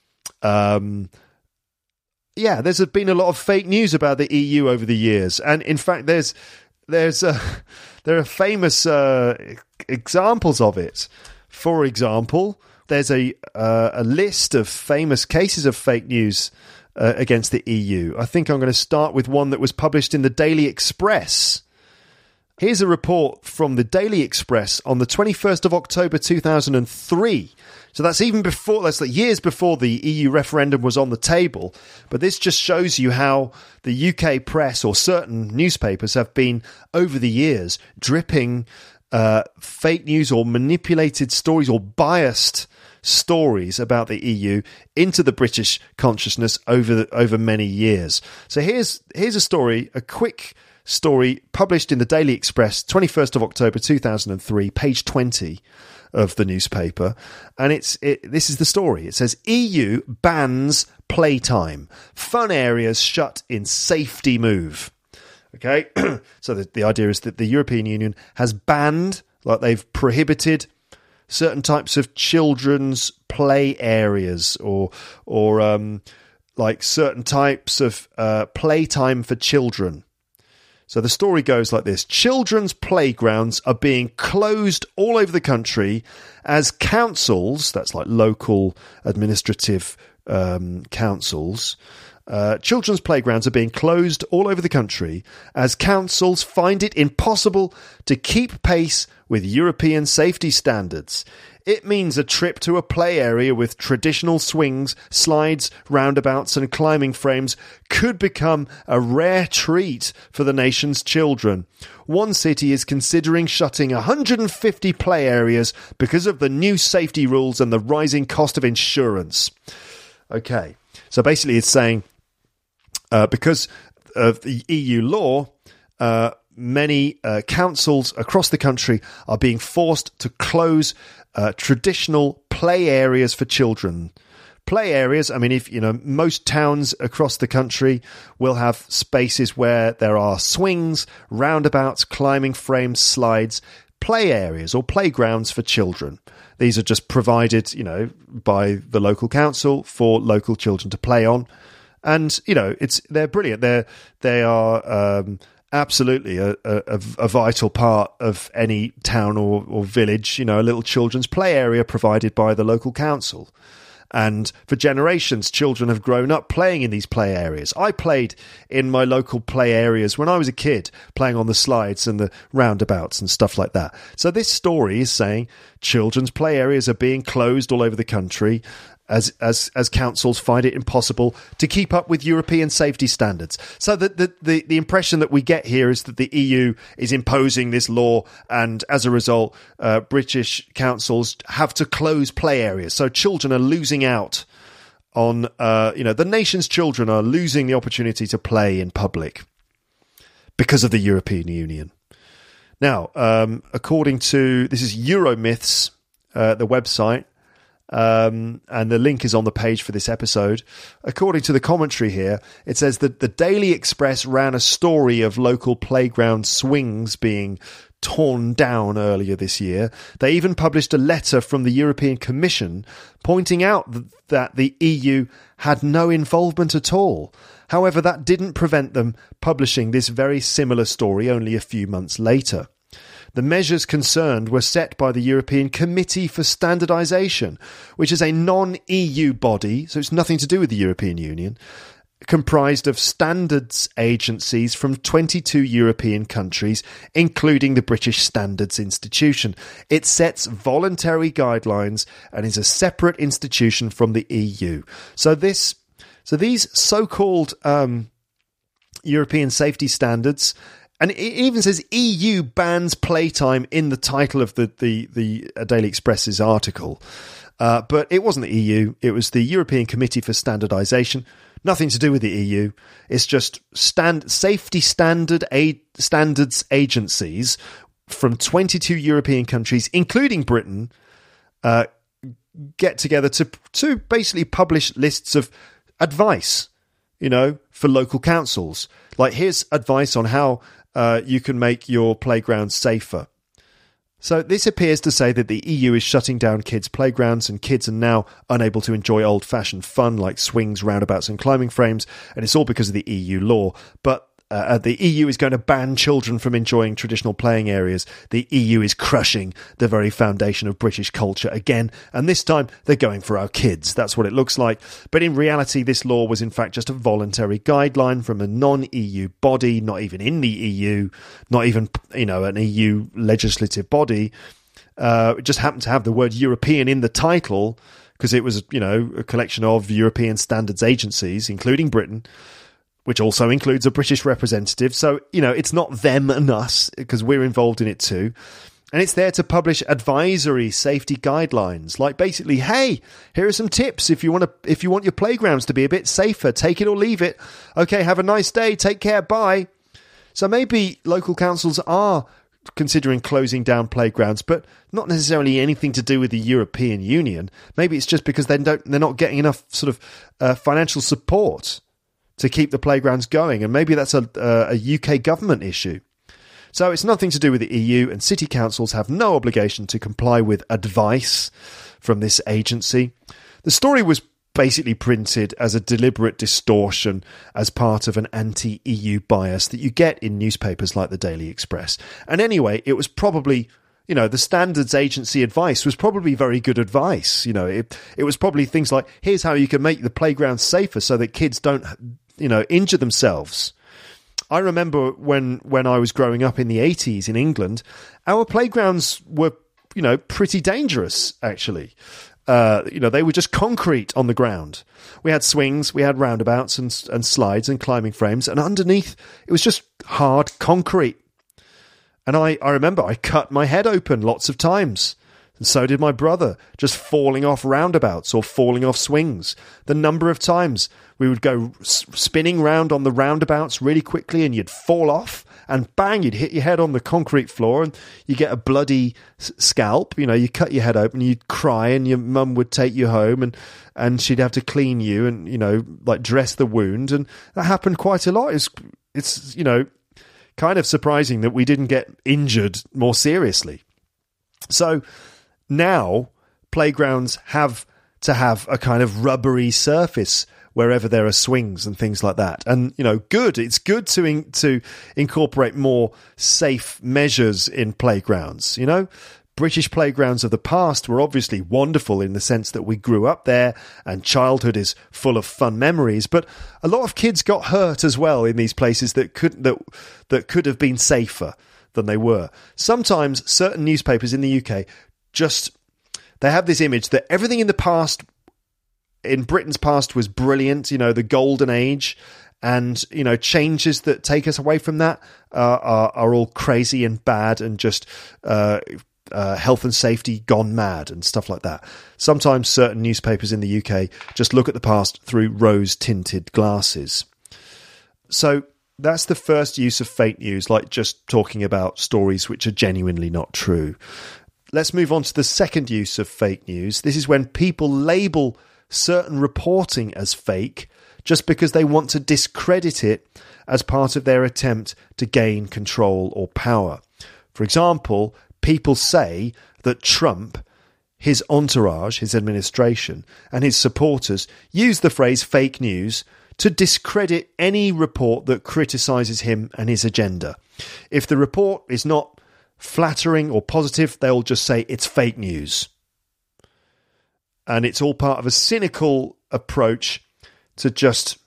there's been a lot of fake news about the EU over the years. And in fact, there are famous examples of it. For example, there's a list of famous cases of fake news against the EU. I think I'm going to start with one that was published in the Daily Express. Here's a report from the Daily Express on the 21st of October 2003. So that's like years before the EU referendum was on the table. But this just shows you how the UK press or certain newspapers have been, over the years, dripping fake news or manipulated stories or biased stories about the EU into the British consciousness over many years. So here's a story, a quick story published in the Daily Express, 21st of October 2003, page 20 of the newspaper, and this is the story. It says, EU bans playtime, fun areas shut in safety move. Okay, so the idea is that the European Union has banned, like they've prohibited, certain types of children's play areas or like certain types of playtime for children. So the story goes like this. Children's playgrounds are being closed all over the country as councils, that's like local administrative councils, children's playgrounds are being closed all over the country as councils find it impossible to keep pace with European safety standards. It means a trip to a play area with traditional swings, slides, roundabouts and climbing frames could become a rare treat for the nation's children. One city is considering shutting 150 play areas because of the new safety rules and the rising cost of insurance. Okay, so basically it's saying because of the EU law, many councils across the country are being forced to close traditional play areas for children. Play areas, I mean, most towns across the country will have spaces where there are swings, roundabouts, climbing frames, slides, play areas or playgrounds for children. These are just provided, by the local council for local children to play on. And, they're brilliant. They are absolutely a vital part of any town or village, a little children's play area provided by the local council. And for generations, children have grown up playing in these play areas. I played in my local play areas when I was a kid, playing on the slides and the roundabouts and stuff like that. So this story is saying children's play areas are being closed all over the country as councils find it impossible to keep up with European safety standards. So the impression that we get here is that the EU is imposing this law, and as a result, British councils have to close play areas. So children are losing out on, the nation's children are losing the opportunity to play in public because of the European Union. Now, according to, this is Euromyths, the website, and the link is on the page for this episode. According to the commentary here, it says that the Daily Express ran a story of local playground swings being torn down earlier this year. They even published a letter from the European Commission pointing out that the EU had no involvement at all. However, that didn't prevent them publishing this very similar story only a few months later. The measures concerned were set by the European Committee for Standardisation, which is a non-EU body, so it's nothing to do with the European Union, comprised of standards agencies from 22 European countries, including the British Standards Institution. It sets voluntary guidelines and is a separate institution from the EU. So these so-called European safety standards, and it even says EU bans playtime in the title of the Daily Express's article. But it wasn't the EU. It was the European Committee for Standardisation. Nothing to do with the EU. It's just safety standards agencies from 22 European countries, including Britain, get together to basically publish lists of advice, for local councils. Like, here's advice on how you can make your playground safer. So this appears to say that the EU is shutting down kids' playgrounds, and kids are now unable to enjoy old-fashioned fun like swings, roundabouts and climbing frames, and it's all because of the EU law. But the EU is going to ban children from enjoying traditional playing areas. The EU is crushing the very foundation of British culture again, and this time they're going for our kids. That's what it looks like. But in reality, this law was in fact just a voluntary guideline from a non-EU body, not even in the EU, not even, an EU legislative body. It just happened to have the word European in the title because it was, a collection of European standards agencies, including Britain, which also includes a British representative. So, it's not them and us, because we're involved in it too. And it's there to publish advisory safety guidelines, like basically, hey, here are some tips if you want your playgrounds to be a bit safer, take it or leave it. Okay, have a nice day, take care, bye. So maybe local councils are considering closing down playgrounds, but not necessarily anything to do with the European Union. Maybe it's just because they're not getting enough sort of financial support to keep the playgrounds going, and maybe that's a UK government issue. So it's nothing to do with the EU, and city councils have no obligation to comply with advice from this agency. The story was basically printed as a deliberate distortion as part of an anti-EU bias that you get in newspapers like the Daily Express. And anyway, it was probably, the standards agency advice was probably very good advice. It was probably things like, here's how you can make the playground safer so that kids don't injure themselves. I remember when I was growing up in the 80s in England, our playgrounds were, pretty dangerous, actually. They were just concrete on the ground. We had swings, we had roundabouts and slides and climbing frames, and underneath it was just hard concrete. And I remember I cut my head open lots of times. And so did my brother, just falling off roundabouts or falling off swings. The number of times we would go spinning round on the roundabouts really quickly and you'd fall off and bang, you'd hit your head on the concrete floor and you get a bloody scalp. You cut your head open, you'd cry and your mum would take you home and she'd have to clean you and, dress the wound. And that happened quite a lot. It's kind of surprising that we didn't get injured more seriously. So now playgrounds have to have a kind of rubbery surface wherever there are swings and things like that. And, good. It's good to incorporate more safe measures in playgrounds. British playgrounds of the past were obviously wonderful in the sense that we grew up there and childhood is full of fun memories. But a lot of kids got hurt as well in these places that could have been safer than they were. Sometimes certain newspapers in the UK they have this image that everything in the past, in Britain's past, was brilliant, the golden age, and, changes that take us away from that are all crazy and bad and just health and safety gone mad and stuff like that. Sometimes certain newspapers in the UK just look at the past through rose-tinted glasses. So that's the first use of fake news, like just talking about stories which are genuinely not true. Let's move on to the second use of fake news. This is when people label certain reporting as fake just because they want to discredit it as part of their attempt to gain control or power. For example, people say that Trump, his entourage, his administration, and his supporters use the phrase fake news to discredit any report that criticises him and his agenda. If the report is not flattering or positive, they'll just say it's fake news. And it's all part of a cynical approach to just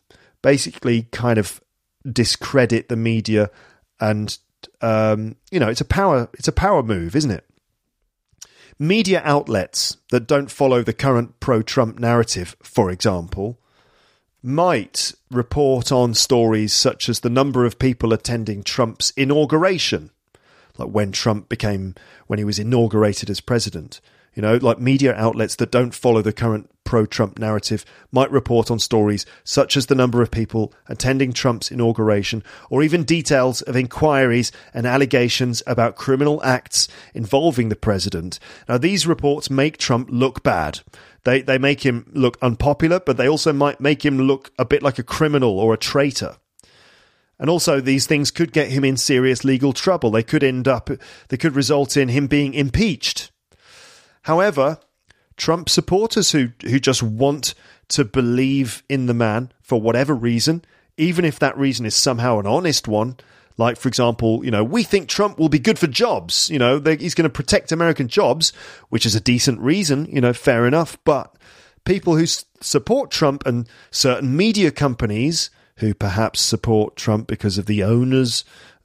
basically kind of discredit the media, and it's a power move, isn't it? Media outlets that don't follow the current pro-Trump narrative, for example, might report on stories such as the number of people attending Trump's inauguration, like when he was inaugurated as president. Like media outlets that don't follow the current pro-Trump narrative might report on stories such as the number of people attending Trump's inauguration, or even details of inquiries and allegations about criminal acts involving the president. Now, these reports make Trump look bad. They make him look unpopular, but they also might make him look a bit like a criminal or a traitor. And also, these things could get him in serious legal trouble. They could result in him being impeached. However, Trump supporters who just want to believe in the man for whatever reason, even if that reason is somehow an honest one, like, for example, we think Trump will be good for jobs, he's going to protect American jobs, which is a decent reason, fair enough. But people who support Trump, and certain media companies who perhaps support Trump because the owners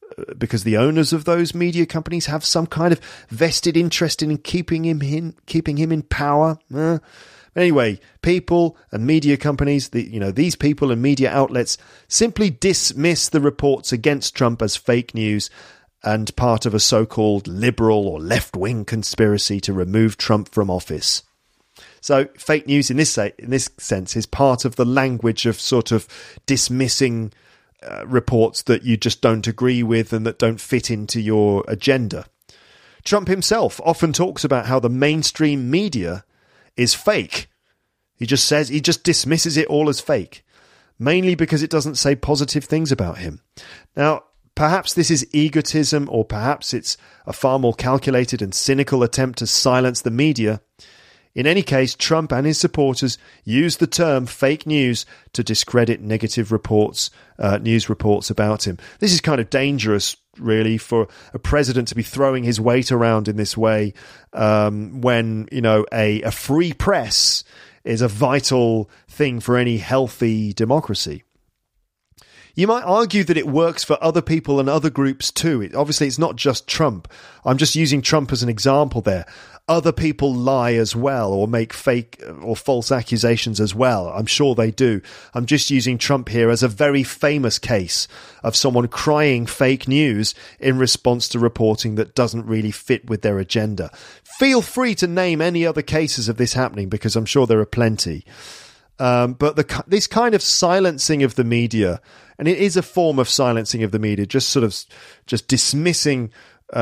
of those media companies have some kind of vested interest in keeping him in power. Anyway, people and media companies, these people and media outlets simply dismiss the reports against Trump as fake news and part of a so-called liberal or left-wing conspiracy to remove Trump from office. So fake news in this sense is part of the language of sort of dismissing reports that you just don't agree with and that don't fit into your agenda. Trump himself often talks about how the mainstream media is fake. He just dismisses it all as fake, mainly because it doesn't say positive things about him. Now, perhaps this is egotism, or perhaps it's a far more calculated and cynical attempt to silence the media. In any case, Trump and his supporters use the term fake news to discredit negative news reports about him. This is kind of dangerous, really, for a president to be throwing his weight around in this way when, a free press is a vital thing for any healthy democracy. You might argue that it works for other people and other groups too. Obviously, it's not just Trump. I'm just using Trump as an example there. Other people lie as well, or make fake or false accusations as well. I'm sure they do. I'm just using Trump here as a very famous case of someone crying fake news in response to reporting that doesn't really fit with their agenda. Feel free to name any other cases of this happening, because I'm sure there are plenty. But this kind of silencing of the media, and it is a form of silencing of the media, just dismissing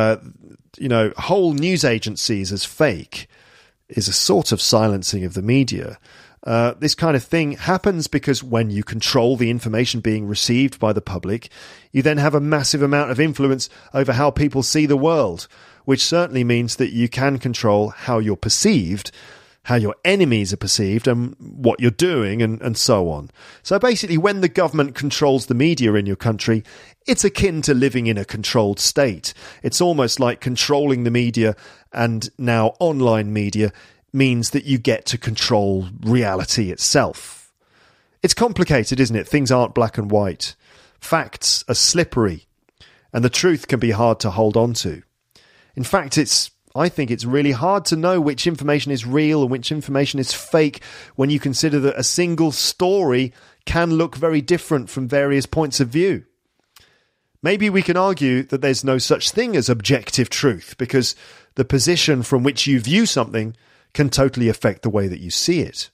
whole news agencies as fake, is a sort of silencing of the media. This kind of thing happens because when you control the information being received by the public, you then have a massive amount of influence over how people see the world, which certainly means that you can control how you're perceived, how your enemies are perceived, and what you're doing, and so on. So basically, when the government controls the media in your country, it's akin to living in a controlled state. It's almost like controlling the media, and now online media, means that you get to control reality itself. It's complicated, isn't it? Things aren't black and white. Facts are slippery, and the truth can be hard to hold on to. In fact, I think it's really hard to know which information is real and which information is fake when you consider that a single story can look very different from various points of view. Maybe we can argue that there's no such thing as objective truth, because the position from which you view something can totally affect the way that you see it.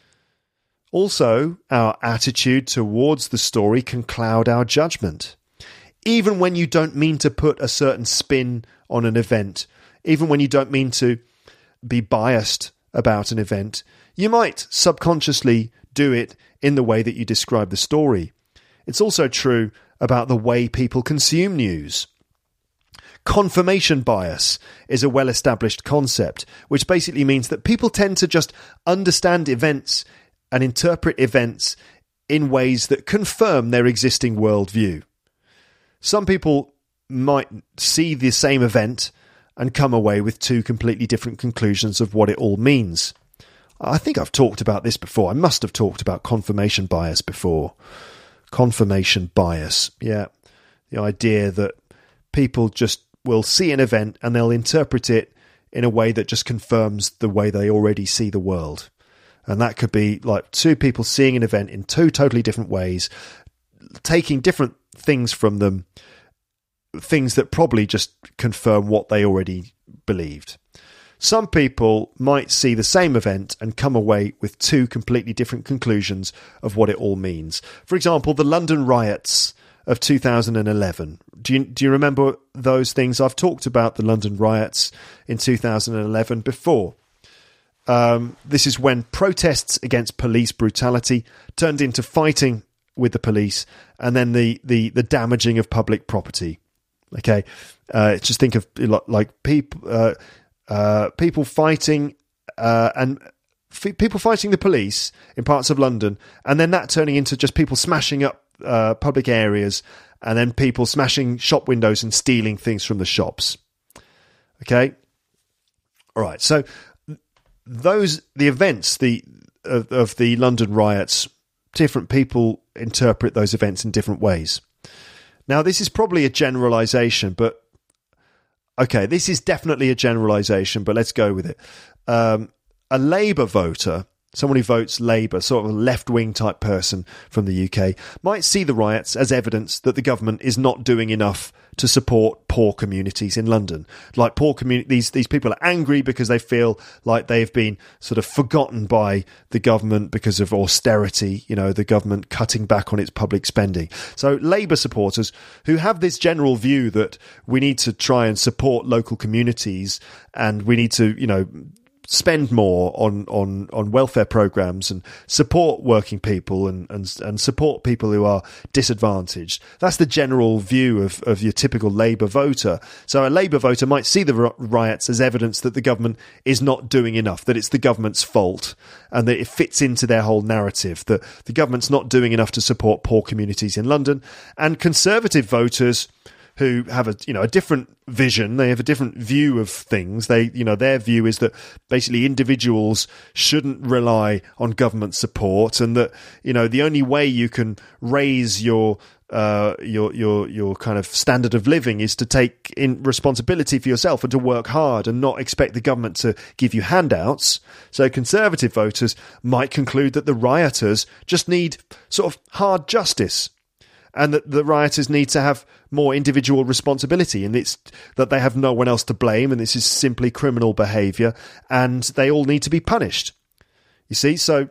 Also, our attitude towards the story can cloud our judgment. Even when you don't mean to put a certain spin on an event, even when you don't mean to be biased about an event, you might subconsciously do it in the way that you describe the story. It's also true about the way people consume news. Confirmation bias is a well-established concept, which basically means that people tend to just understand events and interpret events in ways that confirm their existing worldview. Some people might see the same event and come away with two completely different conclusions of what it all means. I think I've talked about this before. I must have talked about confirmation bias before. Confirmation bias. Yeah. The idea that people just will see an event and they'll interpret it in a way that just confirms the way they already see the world. And that could be like two people seeing an event in two totally different ways, taking different things from them, things that probably just confirm what they already believed. Some people might see the same event and come away with two completely different conclusions of what it all means. For example, the London riots of 2011. Do you remember those things? I've talked about the London riots in 2011 before. This is when protests against police brutality turned into fighting with the police, and then the damaging of public property. Okay, just think of like people fighting people fighting the police in parts of London, and then that turning into just people smashing up public areas, and then people smashing shop windows and stealing things from the shops. Okay, all right. So the events of the London riots, different people interpret those events in different ways. Now, this is probably a generalization, but okay, this is definitely a generalization, but let's go with it. A Labour voter, someone who votes Labour, sort of a left-wing type person from the UK, might see the riots as evidence that the government is not doing enough to support poor communities in London. Like these people are angry because they feel like they've been sort of forgotten by the government because of austerity, the government cutting back on its public spending. So Labour supporters who have this general view that we need to try and support local communities and we need to, spend more on welfare programs and support working people and support people who are disadvantaged. That's the general view of your typical Labour voter. So a Labour voter might see the riots as evidence that the government is not doing enough, that it's the government's fault, and that it fits into their whole narrative, that the government's not doing enough to support poor communities in London. And Conservative voters who have a different vision, they have a different view of things. Their view is that basically individuals shouldn't rely on government support, and that the only way you can raise your kind of standard of living is to take in responsibility for yourself and to work hard and not expect the government to give you handouts. So Conservative voters might conclude that the rioters just need sort of hard justice, and that the rioters need to have more individual responsibility, and it's that they have no one else to blame, and this is simply criminal behaviour, and they all need to be punished. You see, so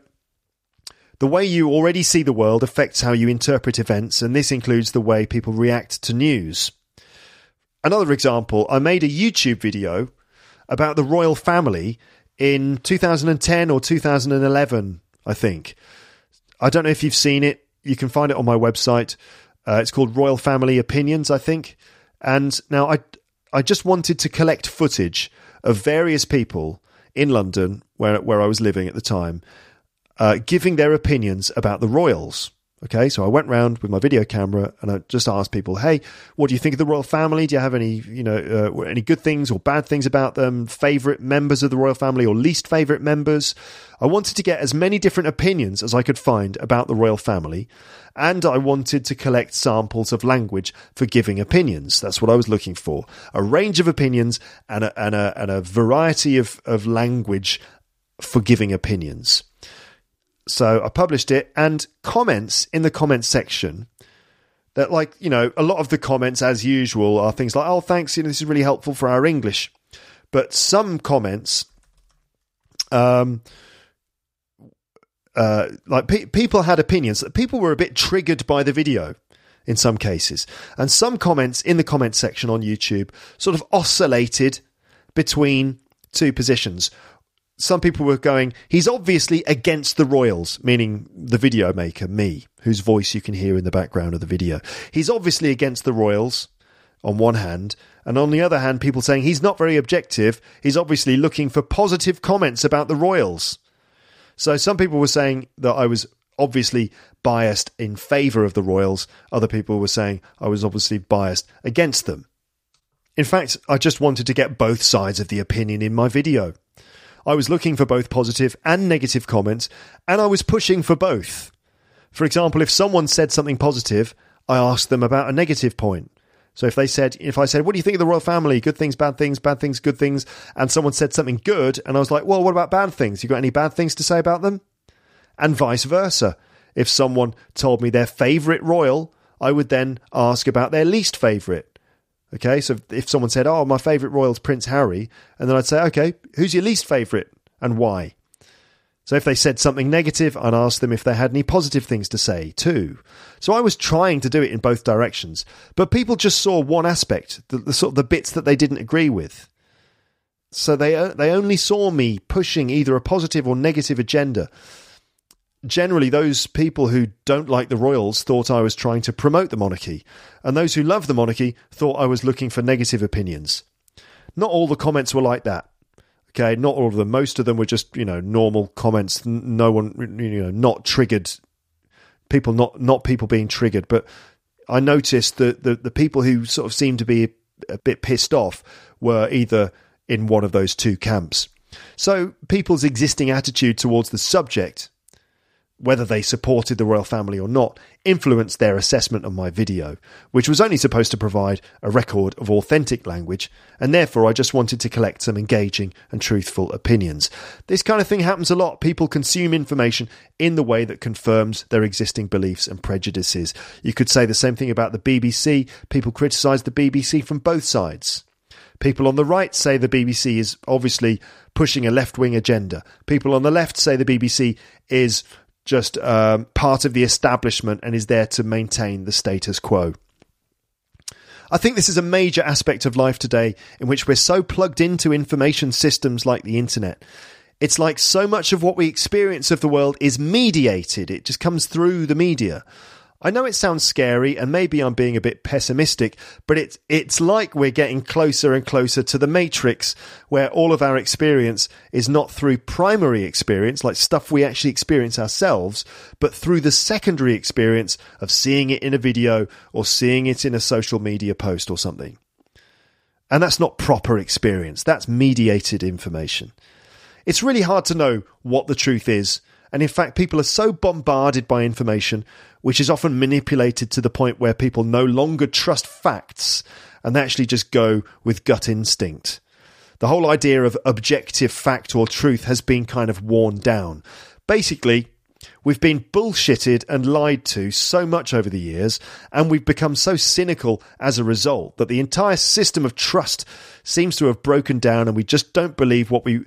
the way you already see the world affects how you interpret events, and this includes the way people react to news. Another example, I made a YouTube video about the royal family in 2010 or 2011, I think. I don't know if you've seen it. You can find it on my website. It's called Royal Family Opinions, I think. And now I just wanted to collect footage of various people in London, where I was living at the time, giving their opinions about the royals. Okay, so I went round with my video camera and I just asked people, hey, what do you think of the royal family? Do you have any, any good things or bad things about them? Favourite members of the royal family or least favourite members? I wanted to get as many different opinions as I could find about the royal family, and I wanted to collect samples of language for giving opinions. That's what I was looking for. A range of opinions and a variety of language for giving opinions. So I published it, and comments in the comments section that, a lot of the comments, as usual, are things like, oh, thanks, this is really helpful for our English. But some comments, people had opinions, that people were a bit triggered by the video in some cases. And some comments in the comments section on YouTube sort of oscillated between two positions. Some people were going, he's obviously against the royals, meaning the video maker, me, whose voice you can hear in the background of the video. He's obviously against the royals on one hand, and on the other hand, people saying he's not very objective. He's obviously looking for positive comments about the royals. So some people were saying that I was obviously biased in favour of the royals. Other people were saying I was obviously biased against them. In fact, I just wanted to get both sides of the opinion in my video. I was looking for both positive and negative comments, and I was pushing for both. For example, if someone said something positive, I asked them about a negative point. So if I said, what do you think of the royal family? Good things, bad things, good things. And someone said something good, and I was like, well, what about bad things? You got any bad things to say about them? And vice versa. If someone told me their favourite royal, I would then ask about their least favourite. Okay, so if someone said, oh, my favourite royal is Prince Harry, and then I'd say, okay, who's your least favourite and why? So if they said something negative, I'd ask them if they had any positive things to say too. So I was trying to do it in both directions, but people just saw one aspect, the sort of the bits that they didn't agree with. So they only saw me pushing either a positive or negative agenda. Generally, those people who don't like the royals thought I was trying to promote the monarchy, and those who love the monarchy thought I was looking for negative opinions. Not all the comments were like that. Okay, not all of them. Most of them were just, normal comments. No one, not triggered. People, not people being triggered. But I noticed that the people who sort of seemed to be a bit pissed off were either in one of those two camps. So people's existing attitude towards the subject, whether they supported the royal family or not, influenced their assessment of my video, which was only supposed to provide a record of authentic language, and therefore I just wanted to collect some engaging and truthful opinions. This kind of thing happens a lot. People consume information in the way that confirms their existing beliefs and prejudices. You could say the same thing about the BBC. People criticise the BBC from both sides. People on the right say the BBC is obviously pushing a left-wing agenda. People on the left say the BBC is just part of the establishment and is there to maintain the status quo. I think this is a major aspect of life today in which we're so plugged into information systems like the internet. It's like so much of what we experience of the world is mediated. It just comes through the media. I know it sounds scary and maybe I'm being a bit pessimistic, but it's like we're getting closer and closer to the Matrix, where all of our experience is not through primary experience, like stuff we actually experience ourselves, but through the secondary experience of seeing it in a video or seeing it in a social media post or something. And that's not proper experience. That's mediated information. It's really hard to know what the truth is. And in fact, people are so bombarded by information, which is often manipulated to the point where people no longer trust facts and they actually just go with gut instinct. The whole idea of objective fact or truth has been kind of worn down. Basically, we've been bullshitted and lied to so much over the years, and we've become so cynical as a result that the entire system of trust seems to have broken down, and we just don't believe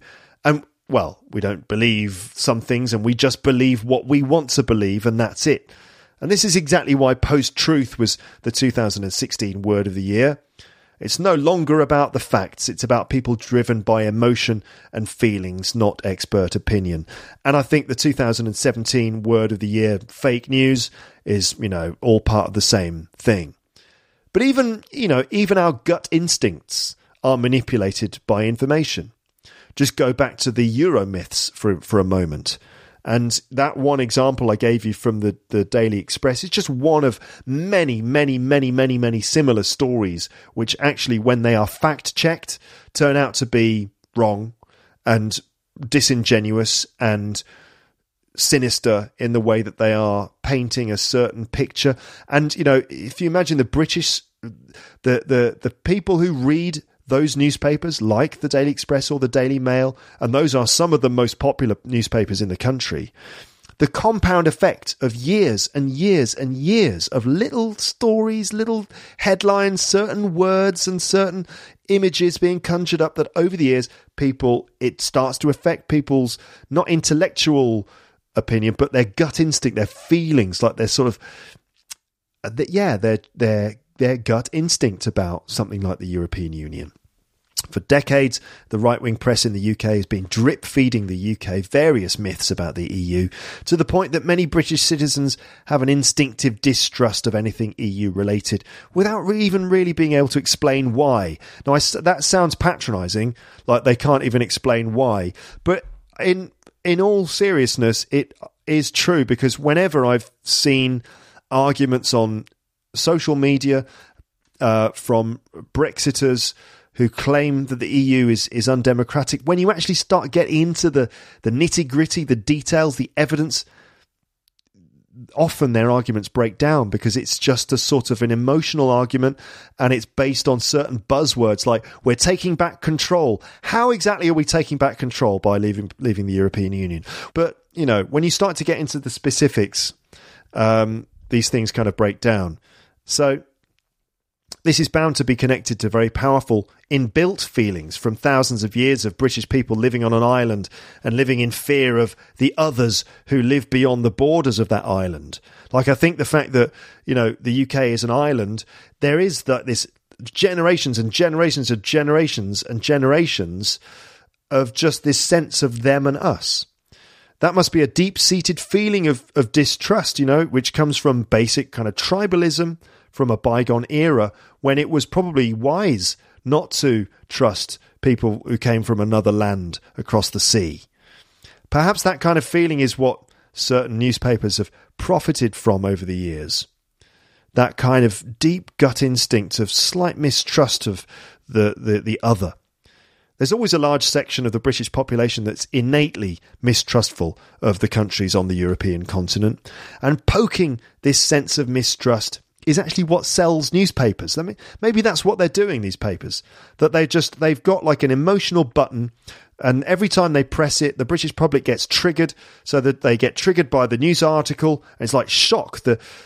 we don't believe some things, and we just believe what we want to believe, and that's it. And this is exactly why post-truth was the 2016 word of the year. It's no longer about the facts. It's about people driven by emotion and feelings, not expert opinion. And I think the 2017 word of the year, fake news, is, all part of the same thing. But even our gut instincts are manipulated by information. Just go back to the Euromyths for a moment. And that one example I gave you from the Daily Express is just one of many, many, many, many, many similar stories, which actually, when they are fact-checked, turn out to be wrong and disingenuous and sinister in the way that they are painting a certain picture. And, if you imagine the British, the people who read those newspapers, like the Daily Express or the Daily Mail, and those are some of the most popular newspapers in the country, the compound effect of years and years and years of little stories, little headlines, certain words and certain images being conjured up, that over the years, it starts to affect people's not intellectual opinion, but their gut instinct, their feelings, like their sort of, their gut instinct about something like the European Union. For decades, the right-wing press in the UK has been drip-feeding the UK various myths about the EU, to the point that many British citizens have an instinctive distrust of anything EU-related, without even really being able to explain why. Now, that sounds patronising, like they can't even explain why, but in all seriousness, it is true, because whenever I've seen arguments on social media from Brexiters who claim that the EU is undemocratic, when you actually start getting into the nitty-gritty, the details, the evidence, often their arguments break down because it's just a sort of an emotional argument, and it's based on certain buzzwords like we're taking back control. How exactly are we taking back control? By leaving the European Union? But, you know, when you start to get into the specifics, these things kind of break down. So this is bound to be connected to very powerful inbuilt feelings from thousands of years of British people living on an island and living in fear of the others who live beyond the borders of that island. Like, I think the fact that, you know, the UK is an island, there is this generations and generations of generations and generations of just this sense of them and us. That must be a deep-seated feeling of distrust, you know, which comes from basic kind of tribalism from a bygone era when it was probably wise not to trust people who came from another land across the sea. Perhaps that kind of feeling is what certain newspapers have profited from over the years. That kind of deep gut instinct of slight mistrust of the other. There's always a large section of the British population that's innately mistrustful of the countries on the European continent, and poking this sense of mistrust is actually what sells newspapers. I mean, maybe that's what they're doing, these papers, that they've got like an emotional button, and every time they press it, the British public gets triggered, so that they get triggered by the news article. It's like shock.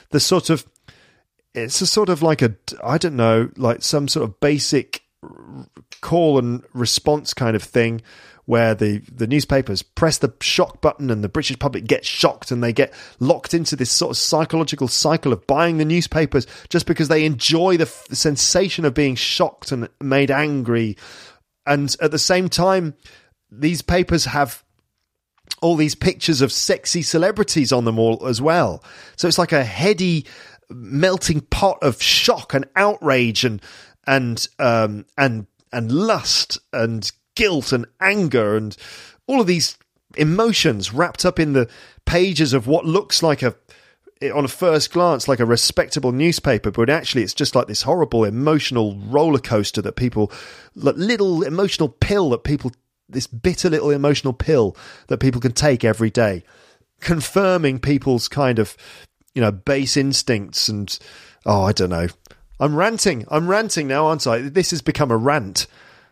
It's a sort of like like some sort of basic call and response kind of thing, where the newspapers press the shock button and the British public gets shocked, and they get locked into this sort of psychological cycle of buying the newspapers just because they enjoy the sensation of being shocked and made angry. And at the same time, these papers have all these pictures of sexy celebrities on them all as well. So it's like a heady melting pot of shock and outrage and lust and guilt and anger and all of these emotions wrapped up in the pages of what looks like on a first glance like a respectable newspaper, but actually it's just like this horrible emotional roller coaster that people, little emotional pill that people, this bitter little emotional pill that people can take every day, confirming people's kind of, you know, base instincts. And I don't know, I'm ranting now, aren't I? This has become a rant.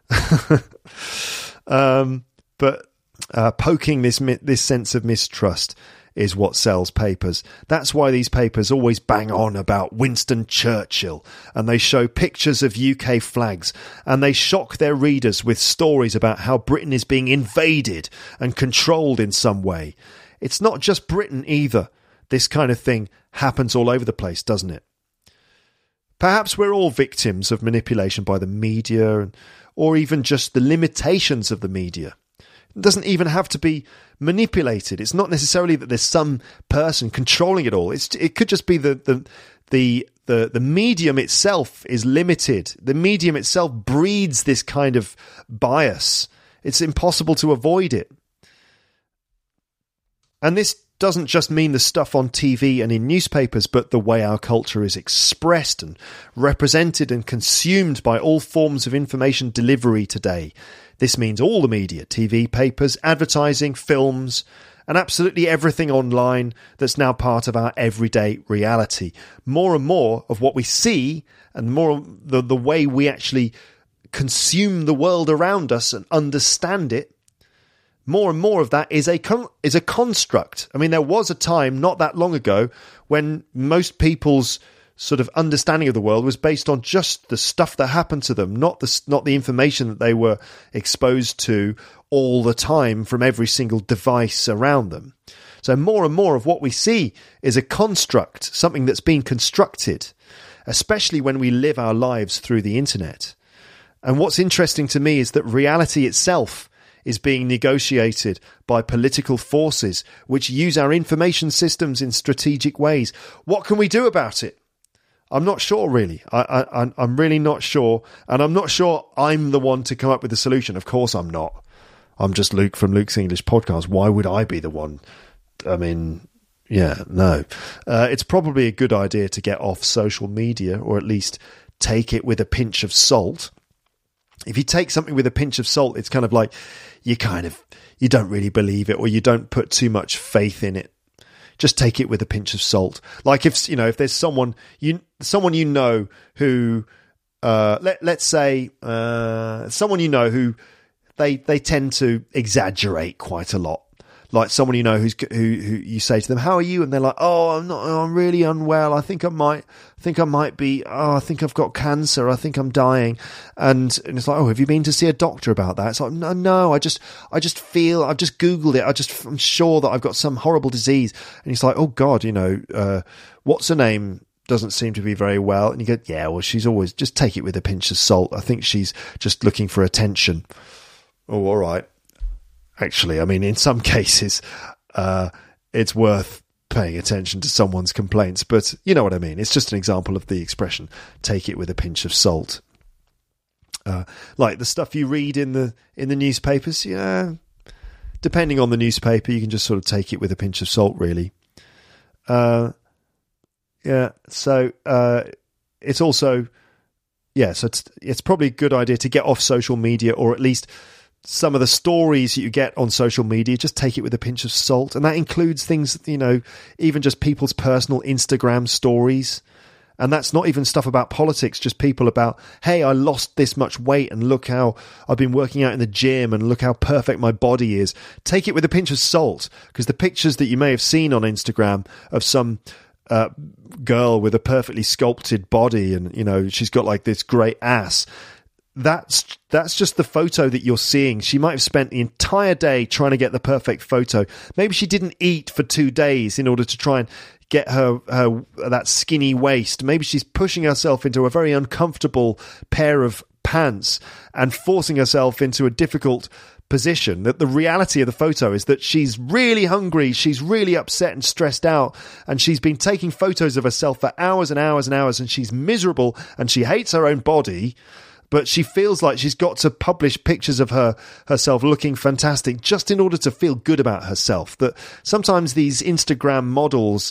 But poking this sense of mistrust is what sells papers. That's why these papers always bang on about Winston Churchill, and they show pictures of UK flags, and they shock their readers with stories about how Britain is being invaded and controlled in some way. It's not just Britain either. This kind of thing happens all over the place, doesn't it? Perhaps we're all victims of manipulation by the media, or even just the limitations of the media. It doesn't even have to be manipulated. It's not necessarily that there's some person controlling it all. It could just be the medium itself is limited. The medium itself breeds this kind of bias. It's impossible to avoid it. And this doesn't just mean the stuff on TV and in newspapers, but the way our culture is expressed and represented and consumed by all forms of information delivery today. This means all the media, TV, papers, advertising, films, and absolutely everything online that's now part of our everyday reality. More and more of what we see, and more the way we actually consume the world around us and understand it, more and more of that is a construct. I mean, there was a time not that long ago when most people's sort of understanding of the world was based on just the stuff that happened to them, not the information that they were exposed to all the time from every single device around them. So more and more of what we see is a construct, something that's been constructed, especially when we live our lives through the internet. And what's interesting to me is that reality itself is being negotiated by political forces which use our information systems in strategic ways. What can we do about it? I'm not sure, really. I'm really not sure. And I'm not sure I'm the one to come up with the solution. Of course I'm not. I'm just Luke from Luke's English Podcast. Why would I be the one? I mean, yeah, no. It's probably a good idea to get off social media, or at least take it with a pinch of salt. If you take something with a pinch of salt, it's kind of like you don't really believe it, or you don't put too much faith in it. just take it with a pinch of salt. Like if there's someone you know who, let's say someone you know who they tend to exaggerate quite a lot. Like someone you know who you say to them, "How are you?" and they're like, "Oh, I'm really unwell. I think I might be. Oh, I think I've got cancer. I think I'm dying." And it's like, "Oh, have you been to see a doctor about that?" It's like, "No, I just feel. I've just Googled it. I'm sure that I've got some horrible disease." And he's like, "Oh God, what's her name doesn't seem to be very well." And you go, "Yeah, well, she's always just take it with a pinch of salt. I think she's just looking for attention." Oh, all right. Actually, I mean, in some cases, it's worth paying attention to someone's complaints, but you know what I mean. It's just an example of the expression, take it with a pinch of salt. Like the stuff you read in the newspapers, yeah, depending on the newspaper, you can just sort of take it with a pinch of salt, really. Yeah, so it's also, so it's probably a good idea to get off social media, or at least some of the stories you get on social media, just take it with a pinch of salt. And that includes things, even just people's personal Instagram stories. And that's not even stuff about politics, just people about, hey, I lost this much weight and look how I've been working out in the gym and look how perfect my body is. Take it with a pinch of salt, because the pictures that you may have seen on Instagram of some girl with a perfectly sculpted body and, she's got like this great ass, that's just the photo that you're seeing. She might have spent the entire day trying to get the perfect photo. Maybe she didn't eat for 2 days in order to try and get her that skinny waist. Maybe she's pushing herself into a very uncomfortable pair of pants and forcing herself into a difficult position. That the reality of the photo is that she's really hungry, she's really upset and stressed out, and she's been taking photos of herself for hours and hours and hours, and she's miserable and she hates her own body. But she feels like she's got to publish pictures of herself looking fantastic just in order to feel good about herself. That sometimes these Instagram models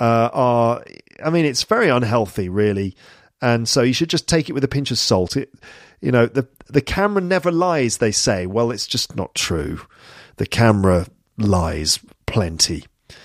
it's very unhealthy, really. And so you should just take it with a pinch of salt. The camera never lies, they say. Well, it's just not true. The camera lies plenty.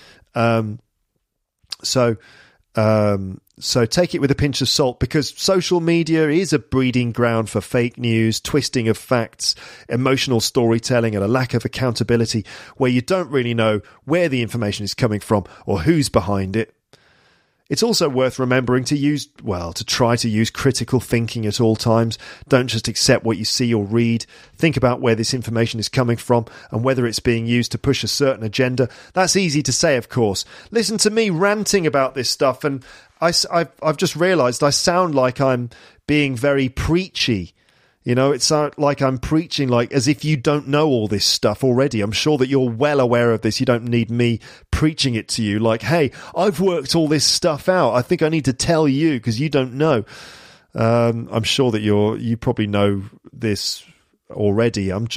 So take it with a pinch of salt, because social media is a breeding ground for fake news, twisting of facts, emotional storytelling, and a lack of accountability, where you don't really know where the information is coming from or who's behind it. It's also worth remembering to try to use critical thinking at all times. Don't just accept what you see or read. Think about where this information is coming from and whether it's being used to push a certain agenda. That's easy to say, of course. Listen to me ranting about this stuff, and I've just realised I sound like I'm being very preachy. It's like I'm preaching like as if you don't know all this stuff already. I'm sure that you're well aware of this. You don't need me preaching it to you like, hey, I've worked all this stuff out. I think I need to tell you because you don't know. I'm sure that you probably know this already. I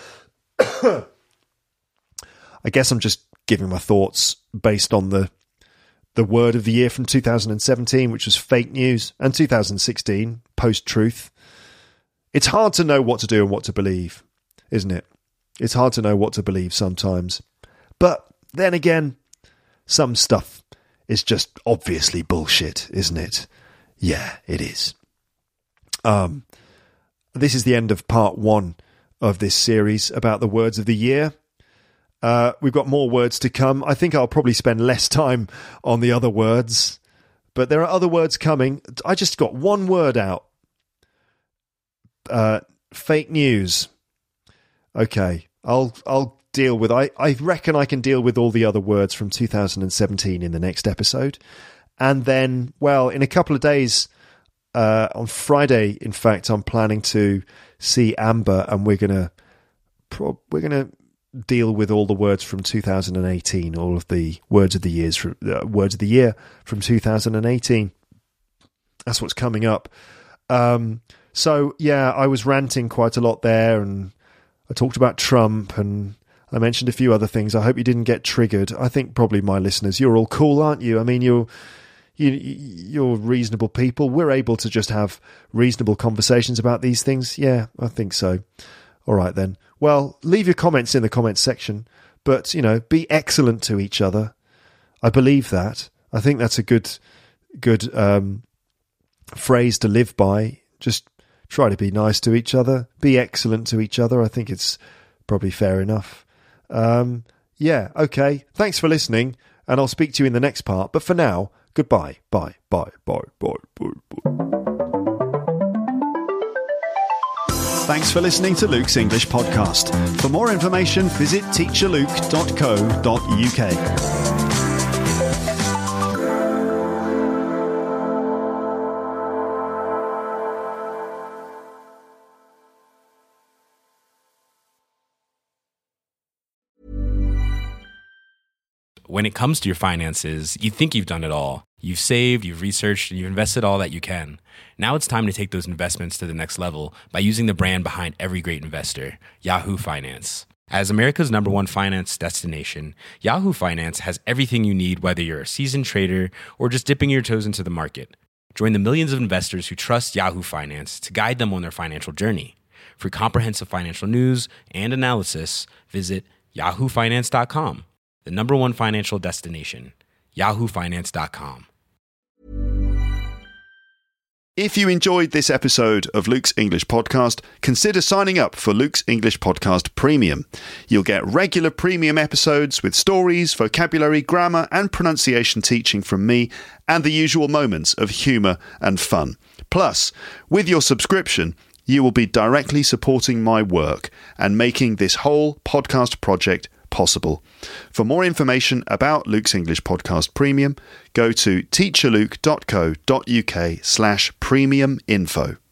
guess I'm just giving my thoughts based on the word of the year from 2017, which was fake news, and 2016, post-truth. It's hard to know what to do and what to believe, isn't it? It's hard to know what to believe sometimes. But then again, some stuff is just obviously bullshit, isn't it? Yeah, it is. This is the end of part 1 of this series about the words of the year. We've got more words to come. I think I'll probably spend less time on the other words, but there are other words coming. I just got one word out. Fake news. Okay, I'll deal with. I reckon I can deal with all the other words from 2017 in the next episode, and then, well, in a couple of days, on Friday, in fact, I'm planning to see Amber, and we're gonna deal with all the words from 2018, all of the words of the year from 2018. That's what's coming up. So, yeah, I was ranting quite a lot there, and I talked about Trump, and I mentioned a few other things. I hope you didn't get triggered. I think probably my listeners, you're all cool, aren't you? I mean, you're reasonable people. We're able to just have reasonable conversations about these things. Yeah, I think so. All right, then. Well, leave your comments in the comments section, but, be excellent to each other. I believe that. I think that's a good phrase to live by. Just try to be nice to each other, be excellent to each other. I think it's probably fair enough. Yeah, okay. Thanks for listening, and I'll speak to you in the next part. But for now, goodbye. Bye. Thanks for listening to Luke's English Podcast. For more information, visit teacherluke.co.uk. When it comes to your finances, you think you've done it all. You've saved, you've researched, and you've invested all that you can. Now it's time to take those investments to the next level by using the brand behind every great investor, Yahoo Finance. As America's #1 finance destination, Yahoo Finance has everything you need, whether you're a seasoned trader or just dipping your toes into the market. Join the millions of investors who trust Yahoo Finance to guide them on their financial journey. For comprehensive financial news and analysis, visit yahoofinance.com. The #1 financial destination, yahoofinance.com. If you enjoyed this episode of Luke's English Podcast, consider signing up for Luke's English Podcast Premium. You'll get regular premium episodes with stories, vocabulary, grammar, and pronunciation teaching from me, and the usual moments of humour and fun. Plus, with your subscription, you will be directly supporting my work and making this whole podcast project possible. For more information about Luke's English Podcast Premium, go to teacherluke.co.uk/premium info.